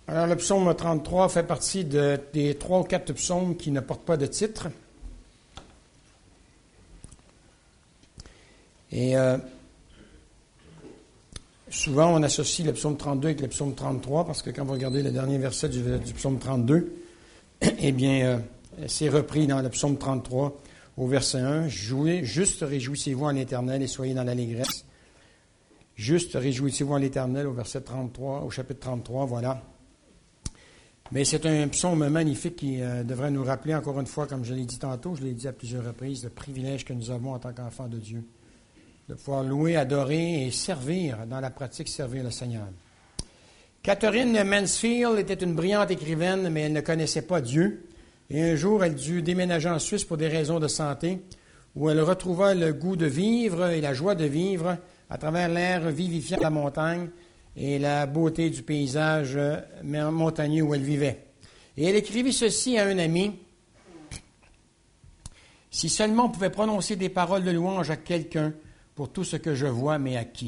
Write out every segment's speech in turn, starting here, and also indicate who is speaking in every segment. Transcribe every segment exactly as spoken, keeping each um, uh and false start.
Speaker 1: Alors, le psaume trente-trois fait partie de, des trois ou quatre psaumes qui ne portent pas de titre. Et euh, souvent, on associe le psaume trente-deux avec le psaume trente-trois, parce que quand vous regardez le dernier verset du, du psaume trente-deux, eh bien, euh, c'est repris dans le psaume trente-trois, au verset un. « Jouez, juste réjouissez-vous en l'Éternel et soyez dans l'allégresse. » Juste réjouissez-vous en l'Éternel, au verset trente-trois, au chapitre trente-trois, voilà. Mais c'est un psaume magnifique qui euh, devrait nous rappeler, encore une fois, comme je l'ai dit tantôt, je l'ai dit à plusieurs reprises, le privilège que nous avons en tant qu'enfants de Dieu, de pouvoir louer, adorer et servir, dans la pratique, servir le Seigneur. Catherine Mansfield était une brillante écrivaine, mais elle ne connaissait pas Dieu. Et un jour, elle dut déménager en Suisse pour des raisons de santé, où elle retrouva le goût de vivre et la joie de vivre à travers l'air vivifiant de la montagne et la beauté du paysage montagneux où elle vivait. Et elle écrivit ceci à un ami. « Si seulement on pouvait prononcer des paroles de louange à quelqu'un pour tout ce que je vois, mais à qui? »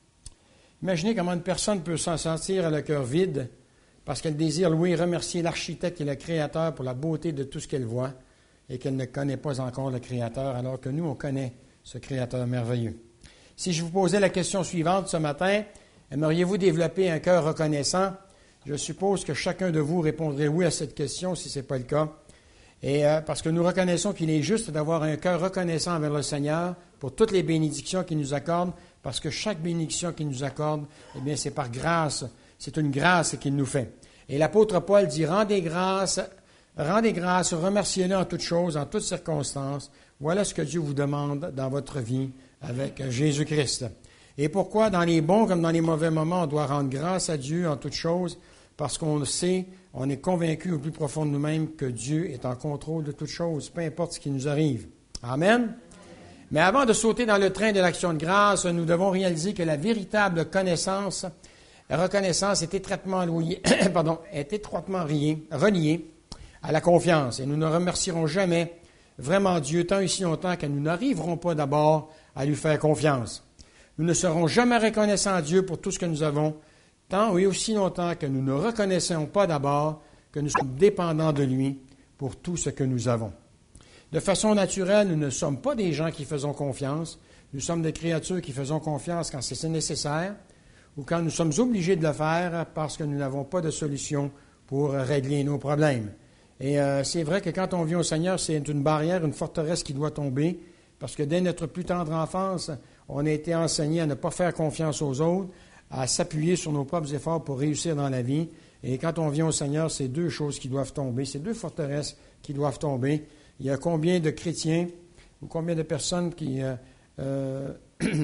Speaker 1: Imaginez comment une personne peut s'en sentir le cœur vide parce qu'elle désire louer et remercier l'architecte et le créateur pour la beauté de tout ce qu'elle voit et qu'elle ne connaît pas encore le créateur, alors que nous, on connaît ce créateur merveilleux. Si je vous posais la question suivante ce matin, aimeriez-vous développer un cœur reconnaissant? Je suppose que chacun de vous répondrait oui à cette question si ce n'est pas le cas. Et euh, parce que nous reconnaissons qu'il est juste d'avoir un cœur reconnaissant envers le Seigneur pour toutes les bénédictions qu'il nous accorde, parce que chaque bénédiction qu'il nous accorde, eh bien, c'est par grâce, c'est une grâce qu'il nous fait. Et l'apôtre Paul dit, rendez grâce, rendez grâce, remerciez-le en toutes choses, en toutes circonstances. Voilà ce que Dieu vous demande dans votre vie avec Jésus-Christ. Et pourquoi, dans les bons comme dans les mauvais moments, on doit rendre grâce à Dieu en toutes choses? Parce qu'on sait, on est convaincu au plus profond de nous-mêmes que Dieu est en contrôle de toutes choses, peu importe ce qui nous arrive. Amen? Mais avant de sauter dans le train de l'action de grâce, nous devons réaliser que la véritable connaissance, la reconnaissance est étroitement, liée, pardon, est étroitement reliée, reliée à la confiance. Et nous ne remercierons jamais vraiment Dieu tant et si longtemps que nous n'arriverons pas d'abord à lui faire confiance. Nous ne serons jamais reconnaissants à Dieu pour tout ce que nous avons, tant et aussi longtemps que nous ne reconnaissons pas d'abord que nous sommes dépendants de lui pour tout ce que nous avons. De façon naturelle, nous ne sommes pas des gens qui faisons confiance. Nous sommes des créatures qui faisons confiance quand c'est nécessaire ou quand nous sommes obligés de le faire parce que nous n'avons pas de solution pour régler nos problèmes. Et euh, c'est vrai que quand on vient au Seigneur, c'est une barrière, une forteresse qui doit tomber, parce que dès notre plus tendre enfance, on a été enseigné à ne pas faire confiance aux autres, à s'appuyer sur nos propres efforts pour réussir dans la vie. Et quand on vient au Seigneur, c'est deux choses qui doivent tomber, c'est deux forteresses qui doivent tomber. Il y a combien de chrétiens ou combien de personnes qui, euh, euh,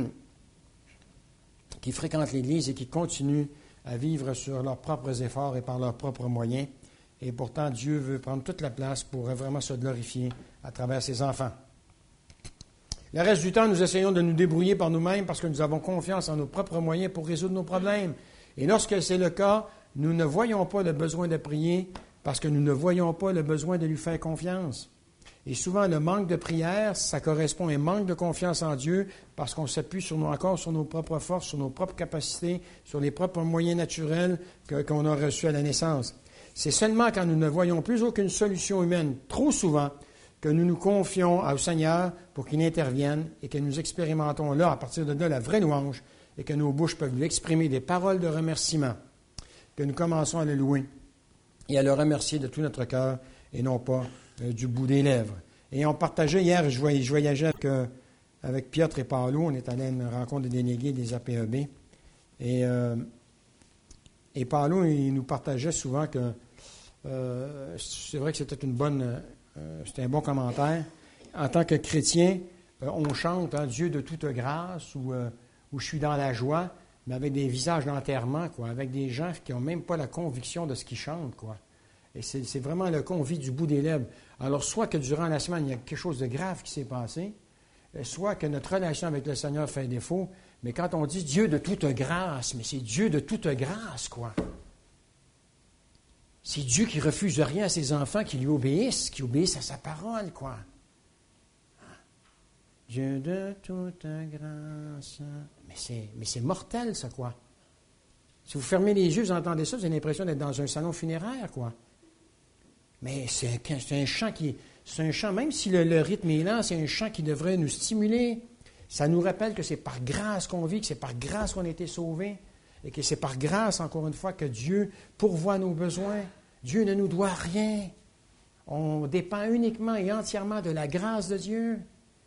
Speaker 1: qui fréquentent l'Église et qui continuent à vivre sur leurs propres efforts et par leurs propres moyens. Et pourtant, Dieu veut prendre toute la place pour vraiment se glorifier à travers ses enfants. Le reste du temps, nous essayons de nous débrouiller par nous-mêmes parce que nous avons confiance en nos propres moyens pour résoudre nos problèmes. Et lorsque c'est le cas, nous ne voyons pas le besoin de prier parce que nous ne voyons pas le besoin de lui faire confiance. Et souvent, le manque de prière, ça correspond à un manque de confiance en Dieu parce qu'on s'appuie sur nos, encore sur nos propres forces, sur nos propres capacités, sur les propres moyens naturels que, qu'on a reçus à la naissance. C'est seulement quand nous ne voyons plus aucune solution humaine, trop souvent, que nous nous confions au Seigneur pour qu'il intervienne et que nous expérimentons là, à partir de là, la vraie louange et que nos bouches peuvent lui exprimer des paroles de remerciement, que nous commençons à le louer et à le remercier de tout notre cœur et non pas euh, du bout des lèvres. Et on partageait hier, je voyageais, je voyageais avec, euh, avec Piotr et Paolo, on est allé à une rencontre des délégués des A P E B et, euh, et Paolo, il nous partageait souvent que euh, c'est vrai que c'était une bonne... Euh, c'était un bon commentaire. En tant que chrétien, euh, on chante hein, Dieu de toute grâce ou, euh, ou je suis dans la joie, mais avec des visages d'enterrement, quoi, avec des gens qui n'ont même pas la conviction de ce qu'ils chantent, quoi. Et c'est, c'est vraiment le qu'on vit du bout des lèvres. Alors, soit que durant la semaine, il y a quelque chose de grave qui s'est passé, soit que notre relation avec le Seigneur fait défaut, mais quand on dit Dieu de toute grâce, mais c'est Dieu de toute grâce, quoi. C'est Dieu qui refuse rien à ses enfants qui lui obéissent, qui obéissent à sa parole, quoi. Dieu de toute grâce. Mais c'est, mais c'est mortel, ça, quoi. Si vous fermez les yeux, vous entendez ça, vous avez l'impression d'être dans un salon funéraire, quoi. Mais c'est un, c'est un chant qui... C'est un chant, même si le, le rythme est lent, c'est un chant qui devrait nous stimuler. Ça nous rappelle que c'est par grâce qu'on vit, que c'est par grâce qu'on a été sauvés, et que c'est par grâce, encore une fois, que Dieu pourvoit nos besoins. Dieu ne nous doit rien. On dépend uniquement et entièrement de la grâce de Dieu.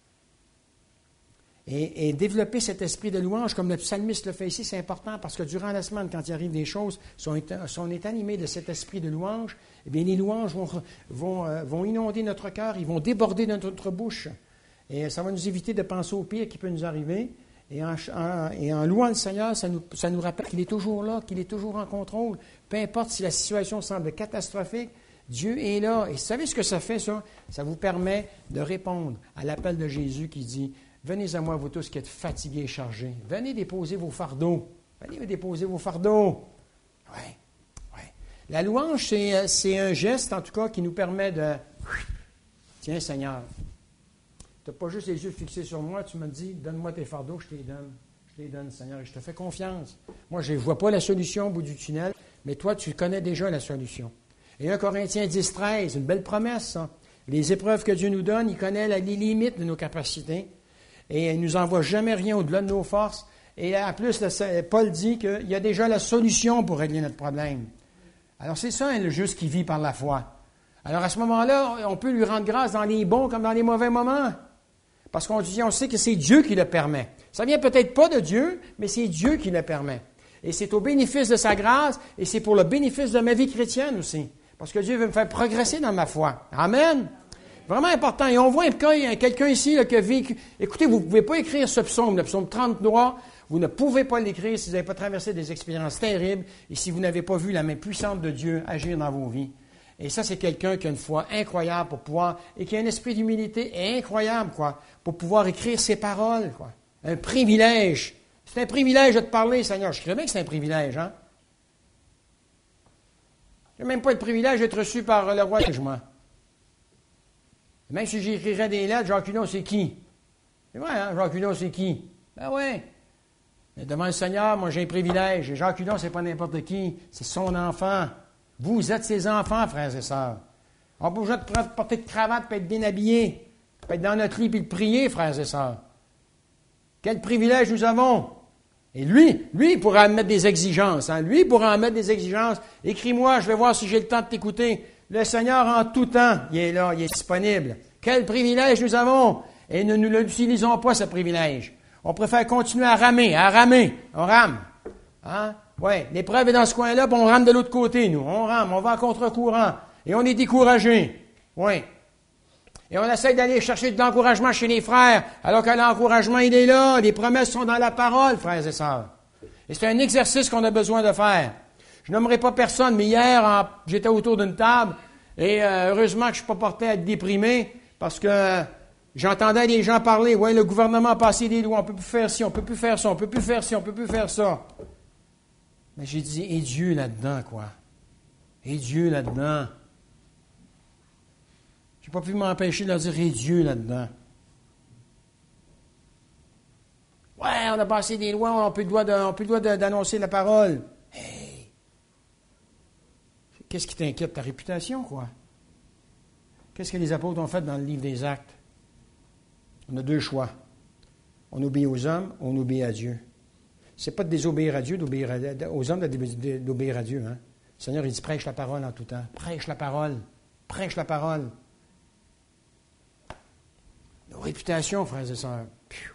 Speaker 1: Et, et développer cet esprit de louange, comme le psalmiste le fait ici, c'est important parce que durant la semaine, quand il arrive des choses, si on est, si on est animé de cet esprit de louange, eh bien, les louanges vont, vont, euh, vont inonder notre cœur, ils vont déborder de notre bouche. Et ça va nous éviter de penser au pire qui peut nous arriver. Et en, en, et en louant le Seigneur, ça nous, ça nous rappelle qu'il est toujours là, qu'il est toujours en contrôle. Peu importe si la situation semble catastrophique, Dieu est là. Et vous savez ce que ça fait, ça? Ça vous permet de répondre à l'appel de Jésus qui dit « Venez à moi, vous tous qui êtes fatigués et chargés. Venez déposer vos fardeaux. Venez déposer vos fardeaux. » Oui, oui. La louange, c'est, c'est un geste, en tout cas, qui nous permet de « Tiens, Seigneur, tu n'as pas juste les yeux fixés sur moi, tu me dis, donne-moi tes fardeaux, je te les donne. Je te les donne, Seigneur, et je te fais confiance. Moi, je ne vois pas la solution au bout du tunnel, mais toi, tu connais déjà la solution. » Et un Corinthiens dix, treize, une belle promesse, ça. Les épreuves que Dieu nous donne, il connaît les limites de nos capacités. Et il ne nous envoie jamais rien au-delà de nos forces. Et en plus, Paul dit qu'il y a déjà la solution pour régler notre problème. Alors, c'est ça, le juste qui vit par la foi. Alors, à ce moment-là, on peut lui rendre grâce dans les bons comme dans les mauvais moments. Parce qu'on dit, on sait que c'est Dieu qui le permet. Ça vient peut-être pas de Dieu, mais c'est Dieu qui le permet. Et c'est au bénéfice de sa grâce, et c'est pour le bénéfice de ma vie chrétienne aussi. Parce que Dieu veut me faire progresser dans ma foi. Amen. Vraiment important. Et on voit quelqu'un ici là, qui a vécu. Écoutez, vous ne pouvez pas écrire ce psaume, le psaume trente-trois. Vous ne pouvez pas l'écrire si vous n'avez pas traversé des expériences terribles et si vous n'avez pas vu la main puissante de Dieu agir dans vos vies. Et ça, c'est quelqu'un qui a une foi incroyable pour pouvoir, et qui a un esprit d'humilité incroyable, quoi, pour pouvoir écrire ses paroles, quoi. Un privilège. C'est un privilège de te parler, Seigneur. Je crois bien que c'est un privilège, hein? Je n'ai même pas le privilège d'être reçu par le roi de jugement. Même si j'écrirais des lettres, Jacques Hudon, c'est qui? C'est vrai, hein? Jacques Hudon, c'est qui? Ben oui. Mais devant le Seigneur, moi, j'ai un privilège. Et Jacques Hudon, c'est pas n'importe qui. C'est son enfant. Vous êtes ses enfants, frères et sœurs. On n'a pas besoin de porter de cravate pour être bien habillé, pour être dans notre lit et le prier, frères et sœurs. Quel privilège nous avons! Et lui, lui, il pourra en mettre des exigences. Hein? Lui, il pourra en mettre des exigences. Écris-moi, je vais voir si j'ai le temps de t'écouter. Le Seigneur, en tout temps, il est là, il est disponible. Quel privilège nous avons! Et ne nous l'utilisons pas, ce privilège. On préfère continuer à ramer, à ramer. On rame. Hein? Oui, l'épreuve est dans ce coin-là, puis on rame de l'autre côté, nous. On rame, on va à contre-courant. Et on est découragé. Oui. Et on essaie d'aller chercher de l'encouragement chez les frères, alors que l'encouragement, il est là. Les promesses sont dans la parole, frères et sœurs. Et c'est un exercice qu'on a besoin de faire. Je n'aimerais pas personne, mais hier, en, j'étais autour d'une table, et euh, heureusement que je ne suis pas porté à être déprimé, parce que euh, j'entendais les gens parler. Ouais, le gouvernement a passé des lois, on ne peut plus faire ci, on ne peut plus faire ça, on ne peut plus faire ci, on ne peut plus faire ça. Mais j'ai dit, et Dieu là-dedans, quoi. Et Dieu là-dedans. Je n'ai pas pu m'empêcher de leur dire, et Dieu là-dedans. Ouais, on a passé des lois, on n'a plus le droit, de, on plus le droit de, d'annoncer la parole. Hey! Qu'est-ce qui t'inquiète? Ta réputation, quoi? Qu'est-ce que les apôtres ont fait dans le livre des Actes? On a deux choix. On obéit aux hommes, on obéit à Dieu. C'est pas de désobéir à Dieu, d'obéir à, aux hommes d'obéir à Dieu. Hein? Le Seigneur, il dit, prêche la parole en tout temps. Prêche la parole. Prêche la parole. Nos réputations, frères et sœurs. Piou.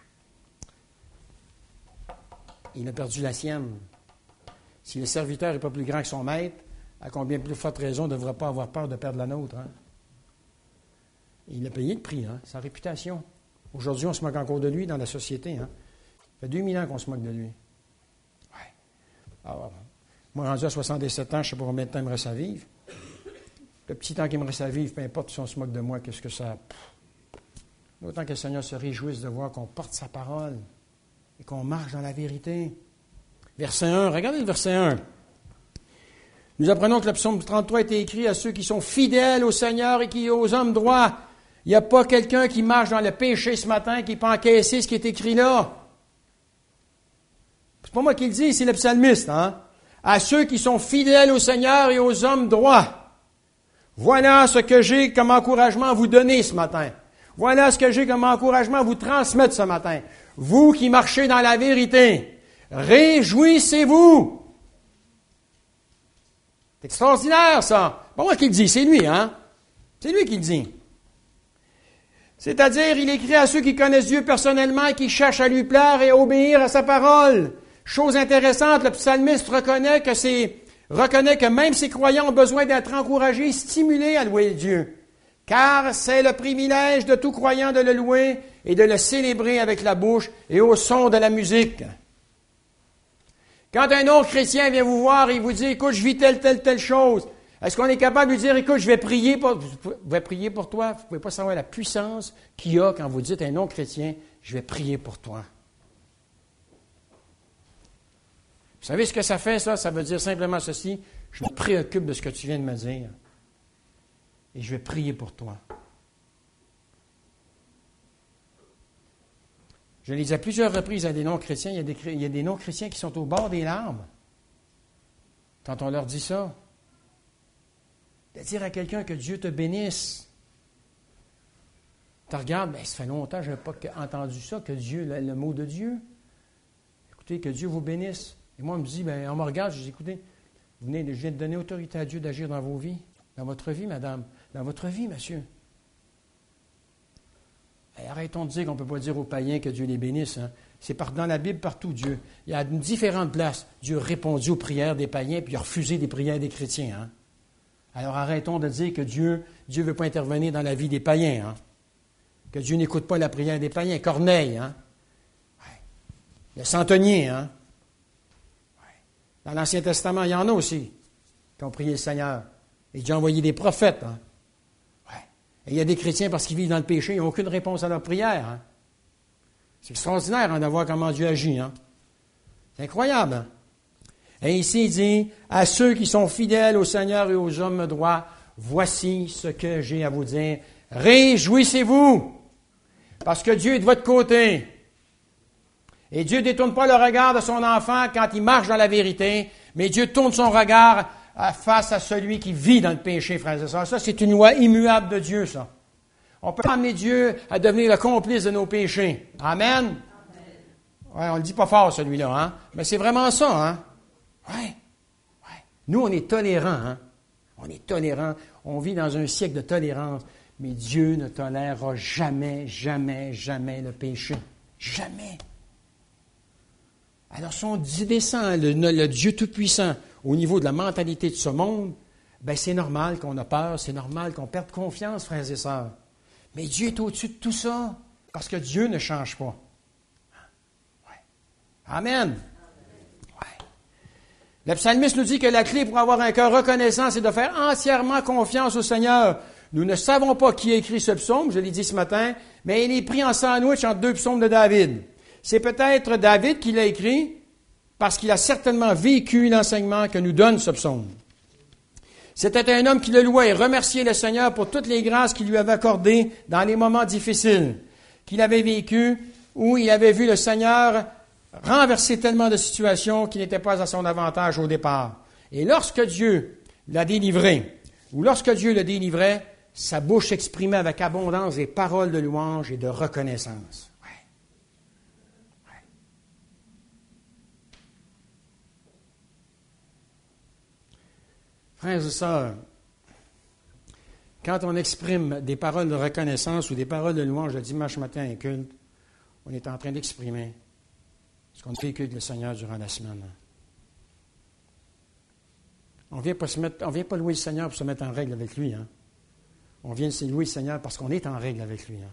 Speaker 1: Il a perdu la sienne. Si le serviteur n'est pas plus grand que son maître, à combien plus forte raison ne devrait pas avoir peur de perdre la nôtre? Hein? Il a payé le prix, hein? Sa réputation. Aujourd'hui, on se moque encore de lui dans la société. Hein? Ça fait deux mille ans qu'on se moque de lui. Ouais. Alors, moi, rendu à soixante-dix-sept ans, je ne sais pas combien de temps il me reste à vivre. Le petit temps qu'il me reste à vivre, peu importe si on se moque de moi, qu'est-ce que ça... Autant que le Seigneur se réjouisse de voir qu'on porte sa parole et qu'on marche dans la vérité. Verset un, regardez le verset un. Nous apprenons que le psaume trente-trois a été écrit à ceux qui sont fidèles au Seigneur et qui aux hommes droits. Il n'y a pas quelqu'un qui marche dans le péché ce matin qui peut encaisser ce qui est écrit là. C'est pas moi qui le dis, c'est le psalmiste. Hein? à ceux qui sont fidèles au Seigneur et aux hommes droits. Voilà ce que j'ai comme encouragement à vous donner ce matin. Voilà ce que j'ai comme encouragement à vous transmettre ce matin. Vous qui marchez dans la vérité, réjouissez-vous. C'est extraordinaire, ça. Pas moi qui le dis, c'est lui, hein? C'est lui qui le dit. C'est-à-dire, il écrit à ceux qui connaissent Dieu personnellement et qui cherchent à lui plaire et à obéir à sa parole. Chose intéressante, le psalmiste reconnaît que c'est, reconnaît que même ses croyants ont besoin d'être encouragés, stimulés à louer Dieu. Car c'est le privilège de tout croyant de le louer et de le célébrer avec la bouche et au son de la musique. Quand un autre chrétien vient vous voir et vous dit, écoute, je vis telle, telle, telle chose, est-ce qu'on est capable de lui dire, écoute, je vais prier pour, je vais prier pour toi? Vous ne pouvez pas savoir la puissance qu'il y a quand vous dites à un non-chrétien, je vais prier pour toi. Vous savez ce que ça fait, ça? Ça veut dire simplement ceci, je me préoccupe de ce que tu viens de me dire et je vais prier pour toi. Je l'ai dit à plusieurs reprises à des non-chrétiens, il y a des, il y a des non-chrétiens qui sont au bord des larmes quand on leur dit ça. De dire à quelqu'un que Dieu te bénisse. Tu regardes, bien, ça fait longtemps que je n'avais pas entendu ça, que Dieu, le, le mot de Dieu. Écoutez, que Dieu vous bénisse. Et moi, on me dit, bien, on me regarde, je dis, écoutez, vous venez, je viens de donner autorité à Dieu d'agir dans vos vies, dans votre vie, madame, dans votre vie, monsieur. Et arrêtons de dire qu'on ne peut pas dire aux païens que Dieu les bénisse. Hein. C'est par, dans la Bible, partout, Dieu. Il y a différentes places. Dieu a répondu aux prières des païens, puis il a refusé des prières des chrétiens. Hein. Alors arrêtons de dire que Dieu Dieu ne veut pas intervenir dans la vie des païens. Hein? Que Dieu n'écoute pas la prière des païens. Corneille, hein? Ouais. Le centenier. Hein? Ouais. Dans l'Ancien Testament, il y en a aussi qui ont prié le Seigneur. Et Dieu a envoyé des prophètes. Hein? Ouais. Et il y a des chrétiens, parce qu'ils vivent dans le péché, ils n'ont aucune réponse à leur prière. Hein? C'est extraordinaire hein, de voir comment Dieu agit. Hein? C'est incroyable. Hein? Et ici, il dit, à ceux qui sont fidèles au Seigneur et aux hommes droits, voici ce que j'ai à vous dire. Réjouissez-vous, parce que Dieu est de votre côté. Et Dieu ne détourne pas le regard de son enfant quand il marche dans la vérité, mais Dieu tourne son regard face à celui qui vit dans le péché, frères et sœurs. Ça, c'est une loi immuable de Dieu, ça. On peut amener Dieu à devenir le complice de nos péchés. Amen? Ouais, on ne le dit pas fort, celui-là, hein? Mais c'est vraiment ça, hein? Oui, ouais. Nous, on est tolérants, hein? On est tolérants. On vit dans un siècle de tolérance. Mais Dieu ne tolérera jamais, jamais, jamais le péché. Jamais. Alors, si on descend le, le Dieu Tout-Puissant au niveau de la mentalité de ce monde, bien, c'est normal qu'on a peur, c'est normal qu'on perde confiance, frères et sœurs. Mais Dieu est au-dessus de tout ça, parce que Dieu ne change pas. Ouais. Amen. Le psalmiste nous dit que la clé pour avoir un cœur reconnaissant, c'est de faire entièrement confiance au Seigneur. Nous ne savons pas qui a écrit ce psaume, je l'ai dit ce matin, mais il est pris en sandwich entre deux psaumes de David. C'est peut-être David qui l'a écrit, parce qu'il a certainement vécu l'enseignement que nous donne ce psaume. C'était un homme qui le louait et remerciait le Seigneur pour toutes les grâces qu'il lui avait accordées dans les moments difficiles qu'il avait vécu, où il avait vu le Seigneur renverser tellement de situations qui n'étaient pas à son avantage au départ. Et lorsque Dieu l'a délivré, ou lorsque Dieu le délivrait, sa bouche exprimait avec abondance des paroles de louange et de reconnaissance. Ouais. Ouais. Frères et sœurs, quand on exprime des paroles de reconnaissance ou des paroles de louange le dimanche matin à un culte, on est en train d'exprimer ce qu'on a vécu avec le Seigneur durant la semaine. On ne vient pas se mettre, on vient pas louer le Seigneur pour se mettre en règle avec lui. Hein. On vient louer le Seigneur parce qu'on est en règle avec lui. Hein.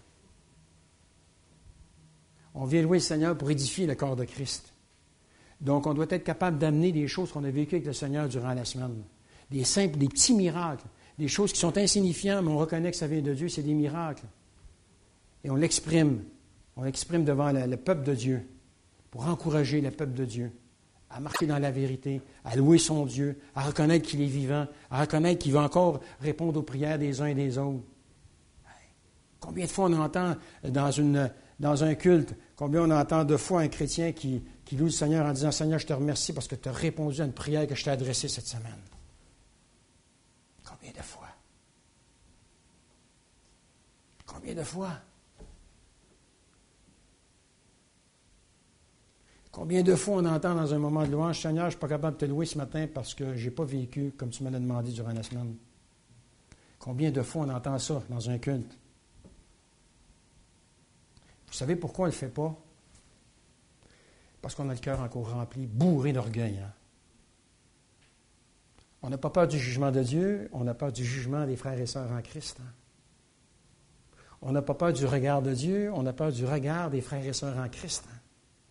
Speaker 1: On vient louer le Seigneur pour édifier le corps de Christ. Donc, on doit être capable d'amener des choses qu'on a vécues avec le Seigneur durant la semaine. Des simples, des petits miracles, des choses qui sont insignifiantes, mais on reconnaît que ça vient de Dieu, c'est des miracles. Et on l'exprime. On l'exprime devant le, le peuple de Dieu, pour encourager le peuple de Dieu à marcher dans la vérité, à louer son Dieu, à reconnaître qu'il est vivant, à reconnaître qu'il va encore répondre aux prières des uns et des autres. Combien de fois on entend dans une, dans un culte, combien on entend de fois un chrétien qui, qui loue le Seigneur en disant « Seigneur, je te remercie parce que tu as répondu à une prière que je t'ai adressée cette semaine. » Combien de fois? Combien de fois? Combien de fois on entend dans un moment de louange « Seigneur, je ne suis pas capable de te louer ce matin parce que je n'ai pas vécu comme tu me l'as demandé durant la semaine. » Combien de fois on entend ça dans un culte? Vous savez pourquoi on ne le fait pas? Parce qu'on a le cœur encore rempli, bourré d'orgueil. Hein? On n'a pas peur du jugement de Dieu, on n'a peur du jugement des frères et sœurs en Christ. Hein? On n'a pas peur du regard de Dieu, on a peur du regard des frères et sœurs en Christ. Hein?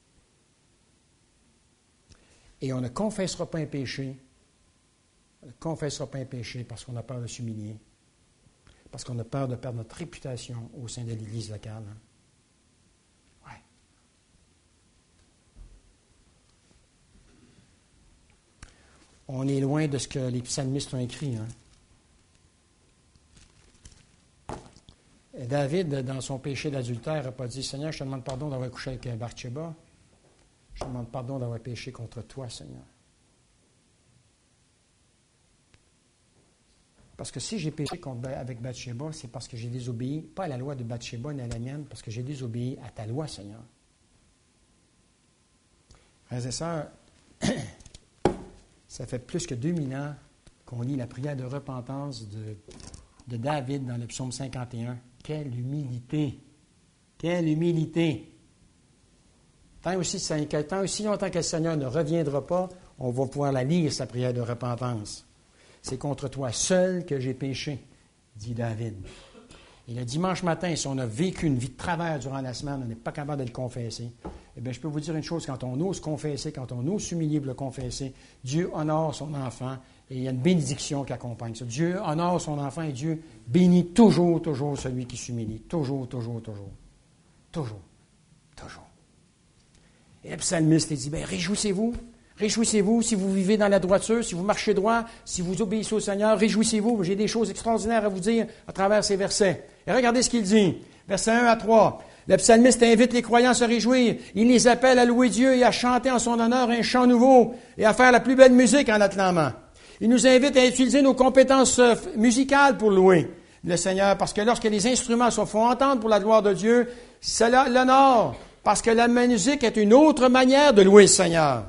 Speaker 1: Et on ne confessera pas un péché. On ne confessera pas un péché parce qu'on a peur de s'humilier. Parce qu'on a peur de perdre notre réputation au sein de l'Église locale. Hein? Ouais. On est loin de ce que les psalmistes ont écrit. Hein? Et David, dans son péché d'adultère, n'a pas dit « Seigneur, je te demande pardon d'avoir couché avec Bathsheba. Je te demande pardon d'avoir péché contre toi, Seigneur. » Parce que si j'ai péché contre, avec Bathsheba, c'est parce que j'ai désobéi, pas à la loi de Bathsheba ni à la mienne, parce que j'ai désobéi à ta loi, Seigneur. Frères et sœurs, ça fait plus que deux mille ans qu'on lit la prière de repentance de, de David dans le psaume cinquante et un. Quelle humilité! Quelle humilité! Tant aussi, tant aussi longtemps que le Seigneur ne reviendra pas, on va pouvoir la lire, sa prière de repentance. C'est contre toi seul que j'ai péché, dit David. Et le dimanche matin, si on a vécu une vie de travers durant la semaine, on n'est pas capable de le confesser. Eh bien, je peux vous dire une chose, quand on ose confesser, quand on ose s'humilier pour le confesser, Dieu honore son enfant et il y a une bénédiction qui accompagne ça. Dieu honore son enfant et Dieu bénit toujours, toujours celui qui s'humilie. Toujours, toujours, toujours. Toujours, toujours. Et le psalmiste, il dit, bien, réjouissez-vous. Réjouissez-vous si vous vivez dans la droiture, si vous marchez droit, si vous obéissez au Seigneur. Réjouissez-vous. J'ai des choses extraordinaires à vous dire à travers ces versets. Et regardez ce qu'il dit. Versets un à trois. Le psalmiste invite les croyants à se réjouir. Il les appelle à louer Dieu et à chanter en son honneur un chant nouveau et à faire la plus belle musique en l'acclamant. Il nous invite à utiliser nos compétences musicales pour louer le Seigneur, parce que lorsque les instruments se font entendre pour la gloire de Dieu, cela l'honore, parce que la musique est une autre manière de louer le Seigneur.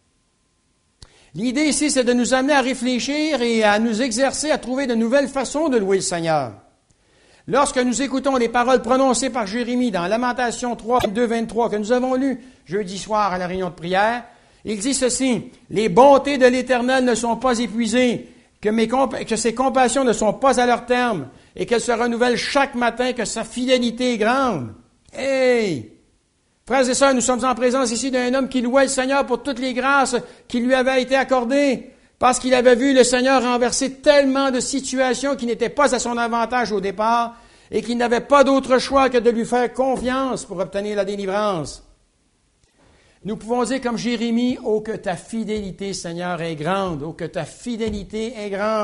Speaker 1: L'idée ici, c'est de nous amener à réfléchir et à nous exercer à trouver de nouvelles façons de louer le Seigneur. Lorsque nous écoutons les paroles prononcées par Jérémie dans Lamentation trois, vingt-deux, vingt-trois, que nous avons lues jeudi soir à la réunion de prière, il dit ceci, « Les bontés de l'Éternel ne sont pas épuisées, que, mes compa- que ses compassions ne sont pas à leur terme, et qu'elles se renouvellent chaque matin, que sa fidélité est grande. » Hey! Frères et sœurs, nous sommes en présence ici d'un homme qui louait le Seigneur pour toutes les grâces qui lui avaient été accordées, parce qu'il avait vu le Seigneur renverser tellement de situations qui n'étaient pas à son avantage au départ, et qu'il n'avait pas d'autre choix que de lui faire confiance pour obtenir la délivrance. Nous pouvons dire comme Jérémie, « Oh, que ta fidélité, Seigneur, est grande! Oh, que ta fidélité est grande! »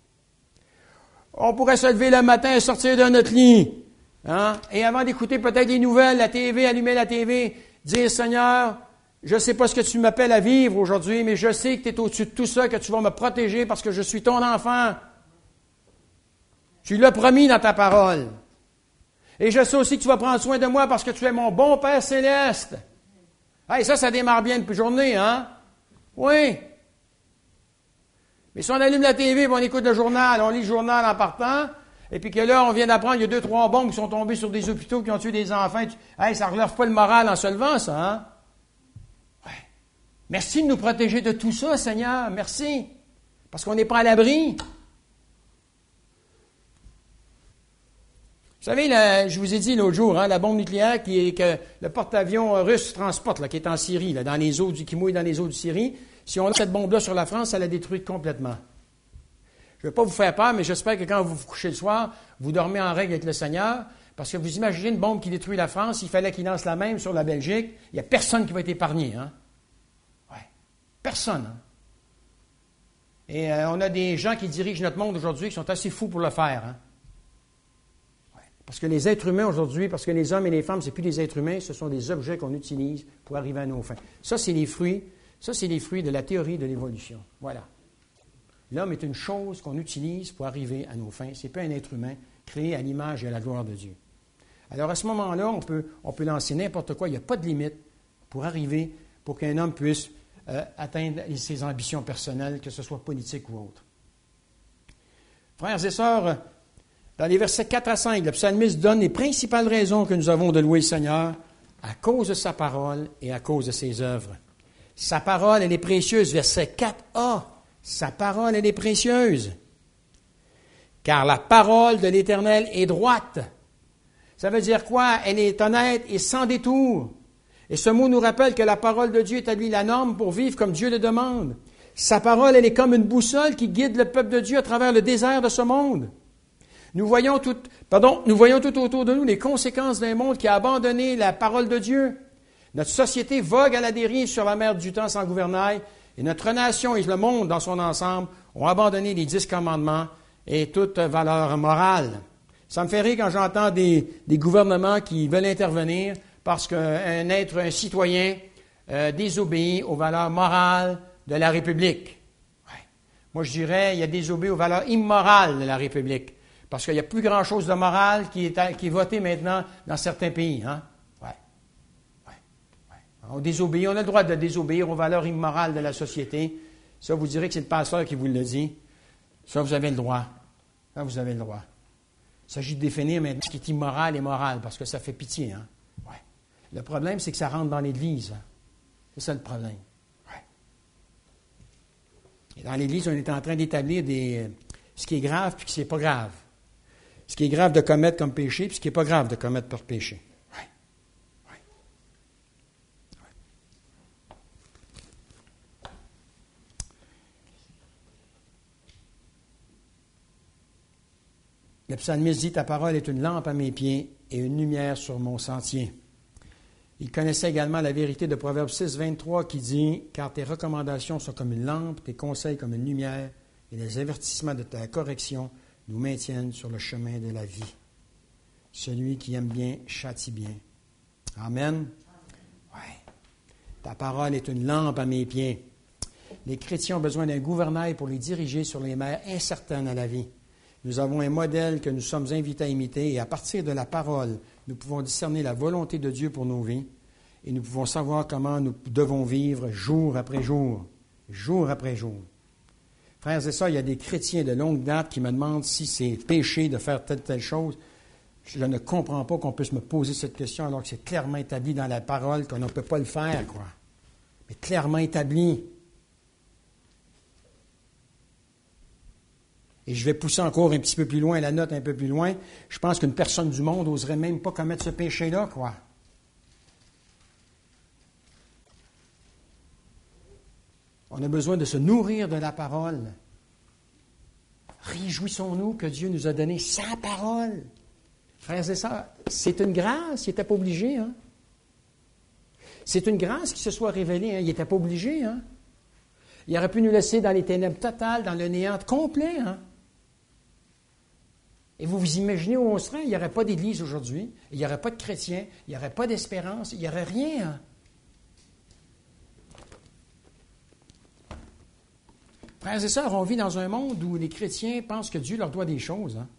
Speaker 1: On pourrait se lever le matin et sortir de notre lit, hein, et avant d'écouter peut-être les nouvelles, la T V, allumer la T V, dire, « Seigneur, je ne sais pas ce que tu m'appelles à vivre aujourd'hui, mais je sais que tu es au-dessus de tout ça, que tu vas me protéger parce que je suis ton enfant. Tu l'as promis dans ta parole. Et je sais aussi que tu vas prendre soin de moi parce que tu es mon bon Père céleste. » Hey, ça, ça démarre bien depuis journée, hein? Oui. Mais si on allume la T V et on écoute le journal, on lit le journal en partant, et puis que là, on vient d'apprendre qu'il y a deux, trois bombes qui sont tombées sur des hôpitaux qui ont tué des enfants. Hey, ça ne relève pas le moral en se levant, ça, hein? Ouais. Merci de nous protéger de tout ça, Seigneur. Merci. Parce qu'on n'est pas à l'abri. Vous savez, là, je vous ai dit l'autre jour, hein, la bombe nucléaire qui est que le porte-avions russe transporte, là, qui est en Syrie, là, dans les eaux du, qui mouille dans les eaux de Syrie. Si on a cette bombe-là sur la France, ça la détruit complètement. Je ne veux pas vous faire peur, mais j'espère que quand vous vous couchez le soir, vous dormez en règle avec le Seigneur, parce que vous imaginez une bombe qui détruit la France, il fallait qu'il lance la même sur la Belgique, il n'y a personne qui va être épargné, hein? Ouais. Personne, hein? Et euh, on a des gens qui dirigent notre monde aujourd'hui qui sont assez fous pour le faire, hein? Ouais. Parce que les êtres humains aujourd'hui, parce que les hommes et les femmes, ce n'est plus des êtres humains, ce sont des objets qu'on utilise pour arriver à nos fins. Ça, c'est les fruits, ça, c'est les fruits de la théorie de l'évolution. Voilà. L'homme est une chose qu'on utilise pour arriver à nos fins. Ce n'est pas un être humain créé à l'image et à la gloire de Dieu. Alors, à ce moment-là, on peut, on peut lancer n'importe quoi. Il n'y a pas de limite pour arriver, pour qu'un homme puisse euh, atteindre ses ambitions personnelles, que ce soit politique ou autre. Frères et sœurs, dans les versets quatre à cinq, le psalmiste donne les principales raisons que nous avons de louer le Seigneur à cause de sa parole et à cause de ses œuvres. Sa parole, elle est précieuse. Verset quatre a. Sa parole, elle est précieuse. Car la parole de l'Éternel est droite. Ça veut dire quoi? Elle est honnête et sans détour. Et ce mot nous rappelle que la parole de Dieu établit la norme pour vivre comme Dieu le demande. Sa parole, elle est comme une boussole qui guide le peuple de Dieu à travers le désert de ce monde. Nous voyons tout, pardon, nous voyons tout autour de nous les conséquences d'un monde qui a abandonné la parole de Dieu. Notre société vogue à la dérive sur la mer du temps sans gouvernail, et notre nation et le monde dans son ensemble ont abandonné les dix commandements et toute valeur morale. Ça me fait rire quand j'entends des, des gouvernements qui veulent intervenir parce qu'un être, un citoyen, euh, désobéit aux valeurs morales de la République. Ouais. Moi, je dirais, il y a désobéi aux valeurs immorales de la République. Parce qu'il n'y a plus grand-chose de moral qui est, qui est voté maintenant dans certains pays. Hein? Ouais. Ouais. Ouais. On désobéit, on a le droit de désobéir aux valeurs immorales de la société. Ça, vous direz que c'est le pasteur qui vous le dit. Ça, vous avez le droit. Ça, vous avez le droit. Il s'agit de définir maintenant ce qui est immoral et moral, parce que ça fait pitié. Hein? Ouais. Le problème, c'est que ça rentre dans l'Église. Hein? C'est ça le problème. Ouais. Et dans l'Église, on est en train d'établir des, ce qui est grave et ce qui n'est pas grave. Ce qui est grave de commettre comme péché, puis ce qui n'est pas grave de commettre par péché. Oui. Oui. Oui. Le psalmiste dit, « Ta parole est une lampe à mes pieds et une lumière sur mon sentier. » Il connaissait également la vérité de Proverbe six, vingt-trois qui dit, « Car tes recommandations sont comme une lampe, tes conseils comme une lumière, et les avertissements de ta correction nous maintiennent sur le chemin de la vie. Celui qui aime bien châtie bien. » Amen. Oui. Ta parole est une lampe à mes pieds. Les chrétiens ont besoin d'un gouvernail pour les diriger sur les mers incertaines à la vie. Nous avons un modèle que nous sommes invités à imiter et à partir de la parole, nous pouvons discerner la volonté de Dieu pour nos vies et nous pouvons savoir comment nous devons vivre jour après jour, jour après jour. Frères et sœurs, il y a des chrétiens de longue date qui me demandent si c'est péché de faire telle telle chose. Je ne comprends pas qu'on puisse me poser cette question alors que c'est clairement établi dans la parole qu'on ne peut pas le faire, quoi. Mais clairement établi. Et je vais pousser encore un petit peu plus loin, la note un peu plus loin. Je pense qu'une personne du monde n'oserait même pas commettre ce péché-là, quoi. On a besoin de se nourrir de la parole. Réjouissons-nous que Dieu nous a donné sa parole. Frères et sœurs, c'est une grâce, il n'était pas obligé. Hein? C'est une grâce qu'il se soit révélé, hein? Il n'était pas obligé. Hein? Il aurait pu nous laisser dans les ténèbres totales, dans le néant complet. Hein? Et vous vous imaginez où on serait? Il n'y aurait pas d'église aujourd'hui, il n'y aurait pas de chrétiens, il n'y aurait pas d'espérance, il n'y aurait rien. Hein? Frères et sœurs, on vit dans un monde où les chrétiens pensent que Dieu leur doit des choses. Hein?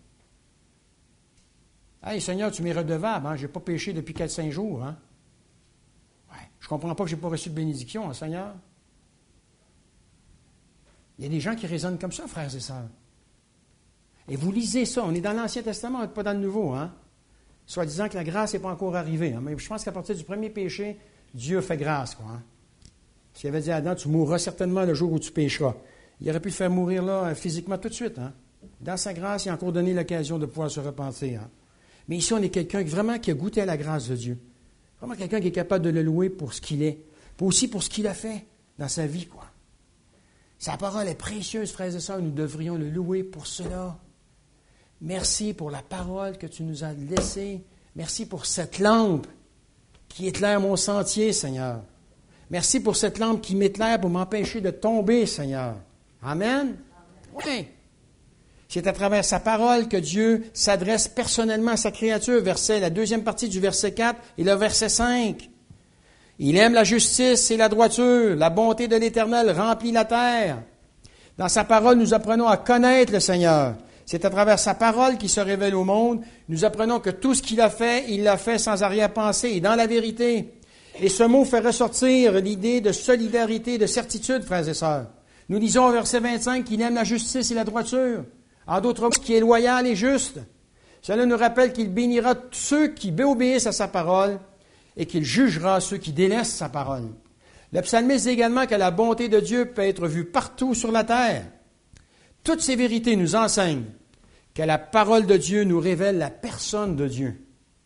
Speaker 1: Hey, Seigneur, tu m'es redevable, hein? Je n'ai pas péché depuis quatre cinq jours. Hein? Ouais. Je ne comprends pas que je n'ai pas reçu de bénédiction, hein, Seigneur. Il y a des gens qui raisonnent comme ça, frères et sœurs. Et vous lisez ça, on est dans l'Ancien Testament, pas dans le Nouveau. Hein? Soit disant que la grâce n'est pas encore arrivée. Hein? Mais je pense qu'à partir du premier péché, Dieu fait grâce. Quoi, hein? S'il avait dit à Adam, tu mourras certainement le jour où tu pécheras. Il aurait pu le faire mourir là, physiquement, tout de suite. Hein? Dans sa grâce, il a encore donné l'occasion de pouvoir se repentir. Hein? Mais ici, on est quelqu'un vraiment qui a goûté à la grâce de Dieu. Vraiment quelqu'un qui est capable de le louer pour ce qu'il est. Puis aussi pour ce qu'il a fait dans sa vie. Quoi. Sa parole est précieuse, frères et sœurs. Nous devrions le louer pour cela. Merci pour la parole que tu nous as laissée. Merci pour cette lampe qui éclaire mon sentier, Seigneur. Merci pour cette lampe qui m'éclaire pour m'empêcher de tomber, Seigneur. Amen? Oui. C'est à travers sa parole que Dieu s'adresse personnellement à sa créature. Verset, la deuxième partie du verset quatre et le verset cinq. Il aime la justice et la droiture. La bonté de l'Éternel remplit la terre. Dans sa parole, nous apprenons à connaître le Seigneur. C'est à travers sa parole qu'il se révèle au monde. Nous apprenons que tout ce qu'il a fait, il l'a fait sans arrière-pensée et dans la vérité. Et ce mot fait ressortir l'idée de solidarité, de certitude, frères et sœurs. Nous lisons au verset vingt-cinq qu'il aime la justice et la droiture. En d'autres mots, qui est loyal et juste. Cela nous rappelle qu'il bénira ceux qui obéissent à sa parole et qu'il jugera ceux qui délaissent sa parole. Le psalmiste dit également que la bonté de Dieu peut être vue partout sur la terre. Toutes ces vérités nous enseignent que la parole de Dieu nous révèle la personne de Dieu.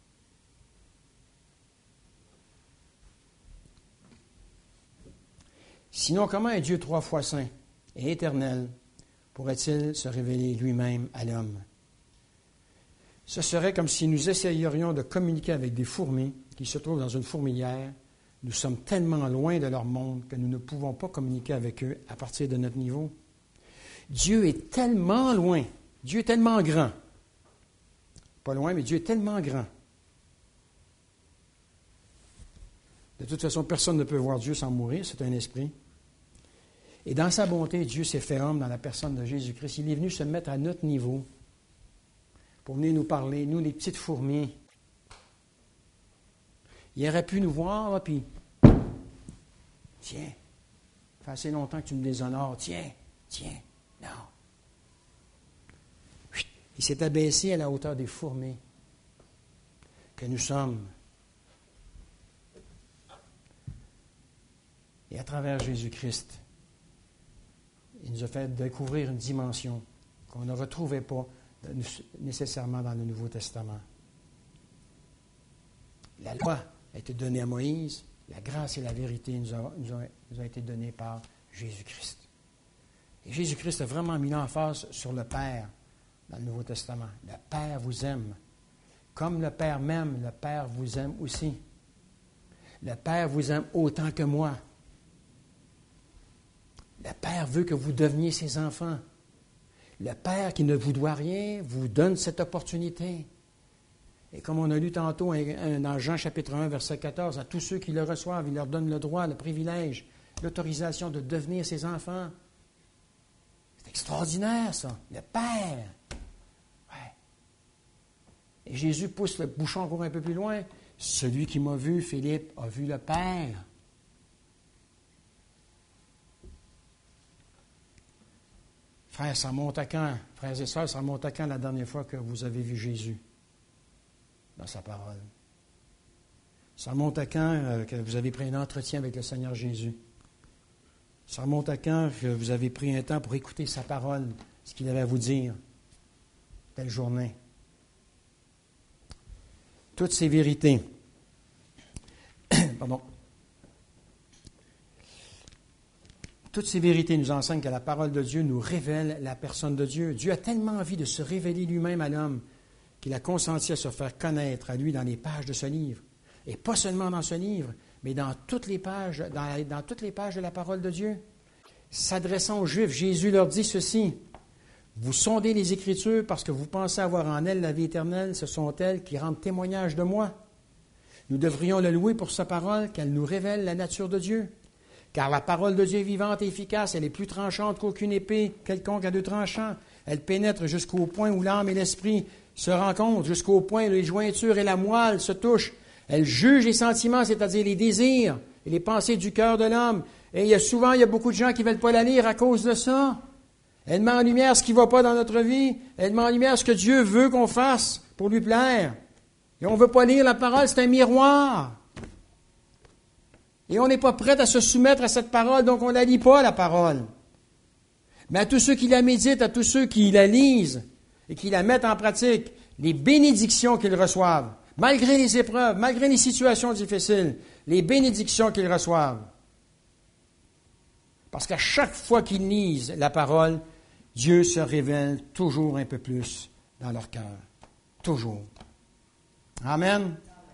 Speaker 1: Sinon, comment un Dieu trois fois saint et éternel pourrait-il se révéler lui-même à l'homme? Ce serait comme si nous essayerions de communiquer avec des fourmis qui se trouvent dans une fourmilière. Nous sommes tellement loin de leur monde que nous ne pouvons pas communiquer avec eux à partir de notre niveau. Dieu est tellement loin, Dieu est tellement grand. Pas loin, mais Dieu est tellement grand. De toute façon, personne ne peut voir Dieu sans mourir, c'est un esprit. Et dans sa bonté, Dieu s'est fait homme dans la personne de Jésus-Christ. Il est venu se mettre à notre niveau pour venir nous parler, nous les petites fourmis. Il aurait pu nous voir, là, puis, tiens, ça fait assez longtemps que tu me déshonores, tiens, tiens, non. Il s'est abaissé à la hauteur des fourmis que nous sommes. Et à travers Jésus-Christ, il nous a fait découvrir une dimension qu'on ne retrouvait pas nécessairement dans le Nouveau Testament. La loi a été donnée à Moïse, la grâce et la vérité nous ont, nous ont, nous ont été données par Jésus-Christ. Et Jésus-Christ a vraiment mis l'emphase sur le Père dans le Nouveau Testament. Le Père vous aime. Comme le Père m'aime, le Père vous aime aussi. Le Père vous aime autant que moi. Le Père veut que vous deveniez ses enfants. Le Père qui ne vous doit rien vous donne cette opportunité. Et comme on a lu tantôt dans Jean chapitre un, verset quatorze, à tous ceux qui le reçoivent, il leur donne le droit, le privilège, l'autorisation de devenir ses enfants. C'est extraordinaire, ça. Le Père. Ouais. Et Jésus pousse le bouchon encore un peu plus loin. Celui qui m'a vu, Philippe, a vu le Père. Frères, ça monte à quand? Frères et sœurs, ça monte à quand la dernière fois que vous avez vu Jésus dans sa parole? Ça remonte à quand euh, que vous avez pris un entretien avec le Seigneur Jésus? Ça remonte à quand que vous avez pris un temps pour écouter sa parole, ce qu'il avait à vous dire, telle journée? Toutes ces vérités. Pardon. Toutes ces vérités nous enseignent que la parole de Dieu nous révèle la personne de Dieu. Dieu a tellement envie de se révéler lui-même à l'homme qu'il a consenti à se faire connaître à lui dans les pages de ce livre. Et pas seulement dans ce livre, mais dans toutes les pages, dans, dans toutes les pages de la parole de Dieu. S'adressant aux Juifs, Jésus leur dit ceci: « Vous sondez les Écritures parce que vous pensez avoir en elles la vie éternelle. Ce sont elles qui rendent témoignage de moi. Nous devrions le louer pour sa parole, qu'elle nous révèle la nature de Dieu. Car la parole de Dieu est vivante et efficace, elle est plus tranchante qu'aucune épée quelconque à deux tranchants. Elle pénètre jusqu'au point où l'âme et l'esprit se rencontrent, jusqu'au point où les jointures et la moelle se touchent. Elle juge les sentiments, c'est-à-dire les désirs et les pensées du cœur de l'homme. Et il y a souvent, il y a beaucoup de gens qui ne veulent pas la lire à cause de ça. Elle met en lumière ce qui ne va pas dans notre vie. Elle met en lumière ce que Dieu veut qu'on fasse pour lui plaire. Et on ne veut pas lire la parole, c'est un miroir. Et on n'est pas prêt à se soumettre à cette parole, donc on ne la lit pas, la parole. Mais à tous ceux qui la méditent, à tous ceux qui la lisent et qui la mettent en pratique, les bénédictions qu'ils reçoivent, malgré les épreuves, malgré les situations difficiles, les bénédictions qu'ils reçoivent. Parce qu'à chaque fois qu'ils lisent la parole, Dieu se révèle toujours un peu plus dans leur cœur. Toujours. Amen.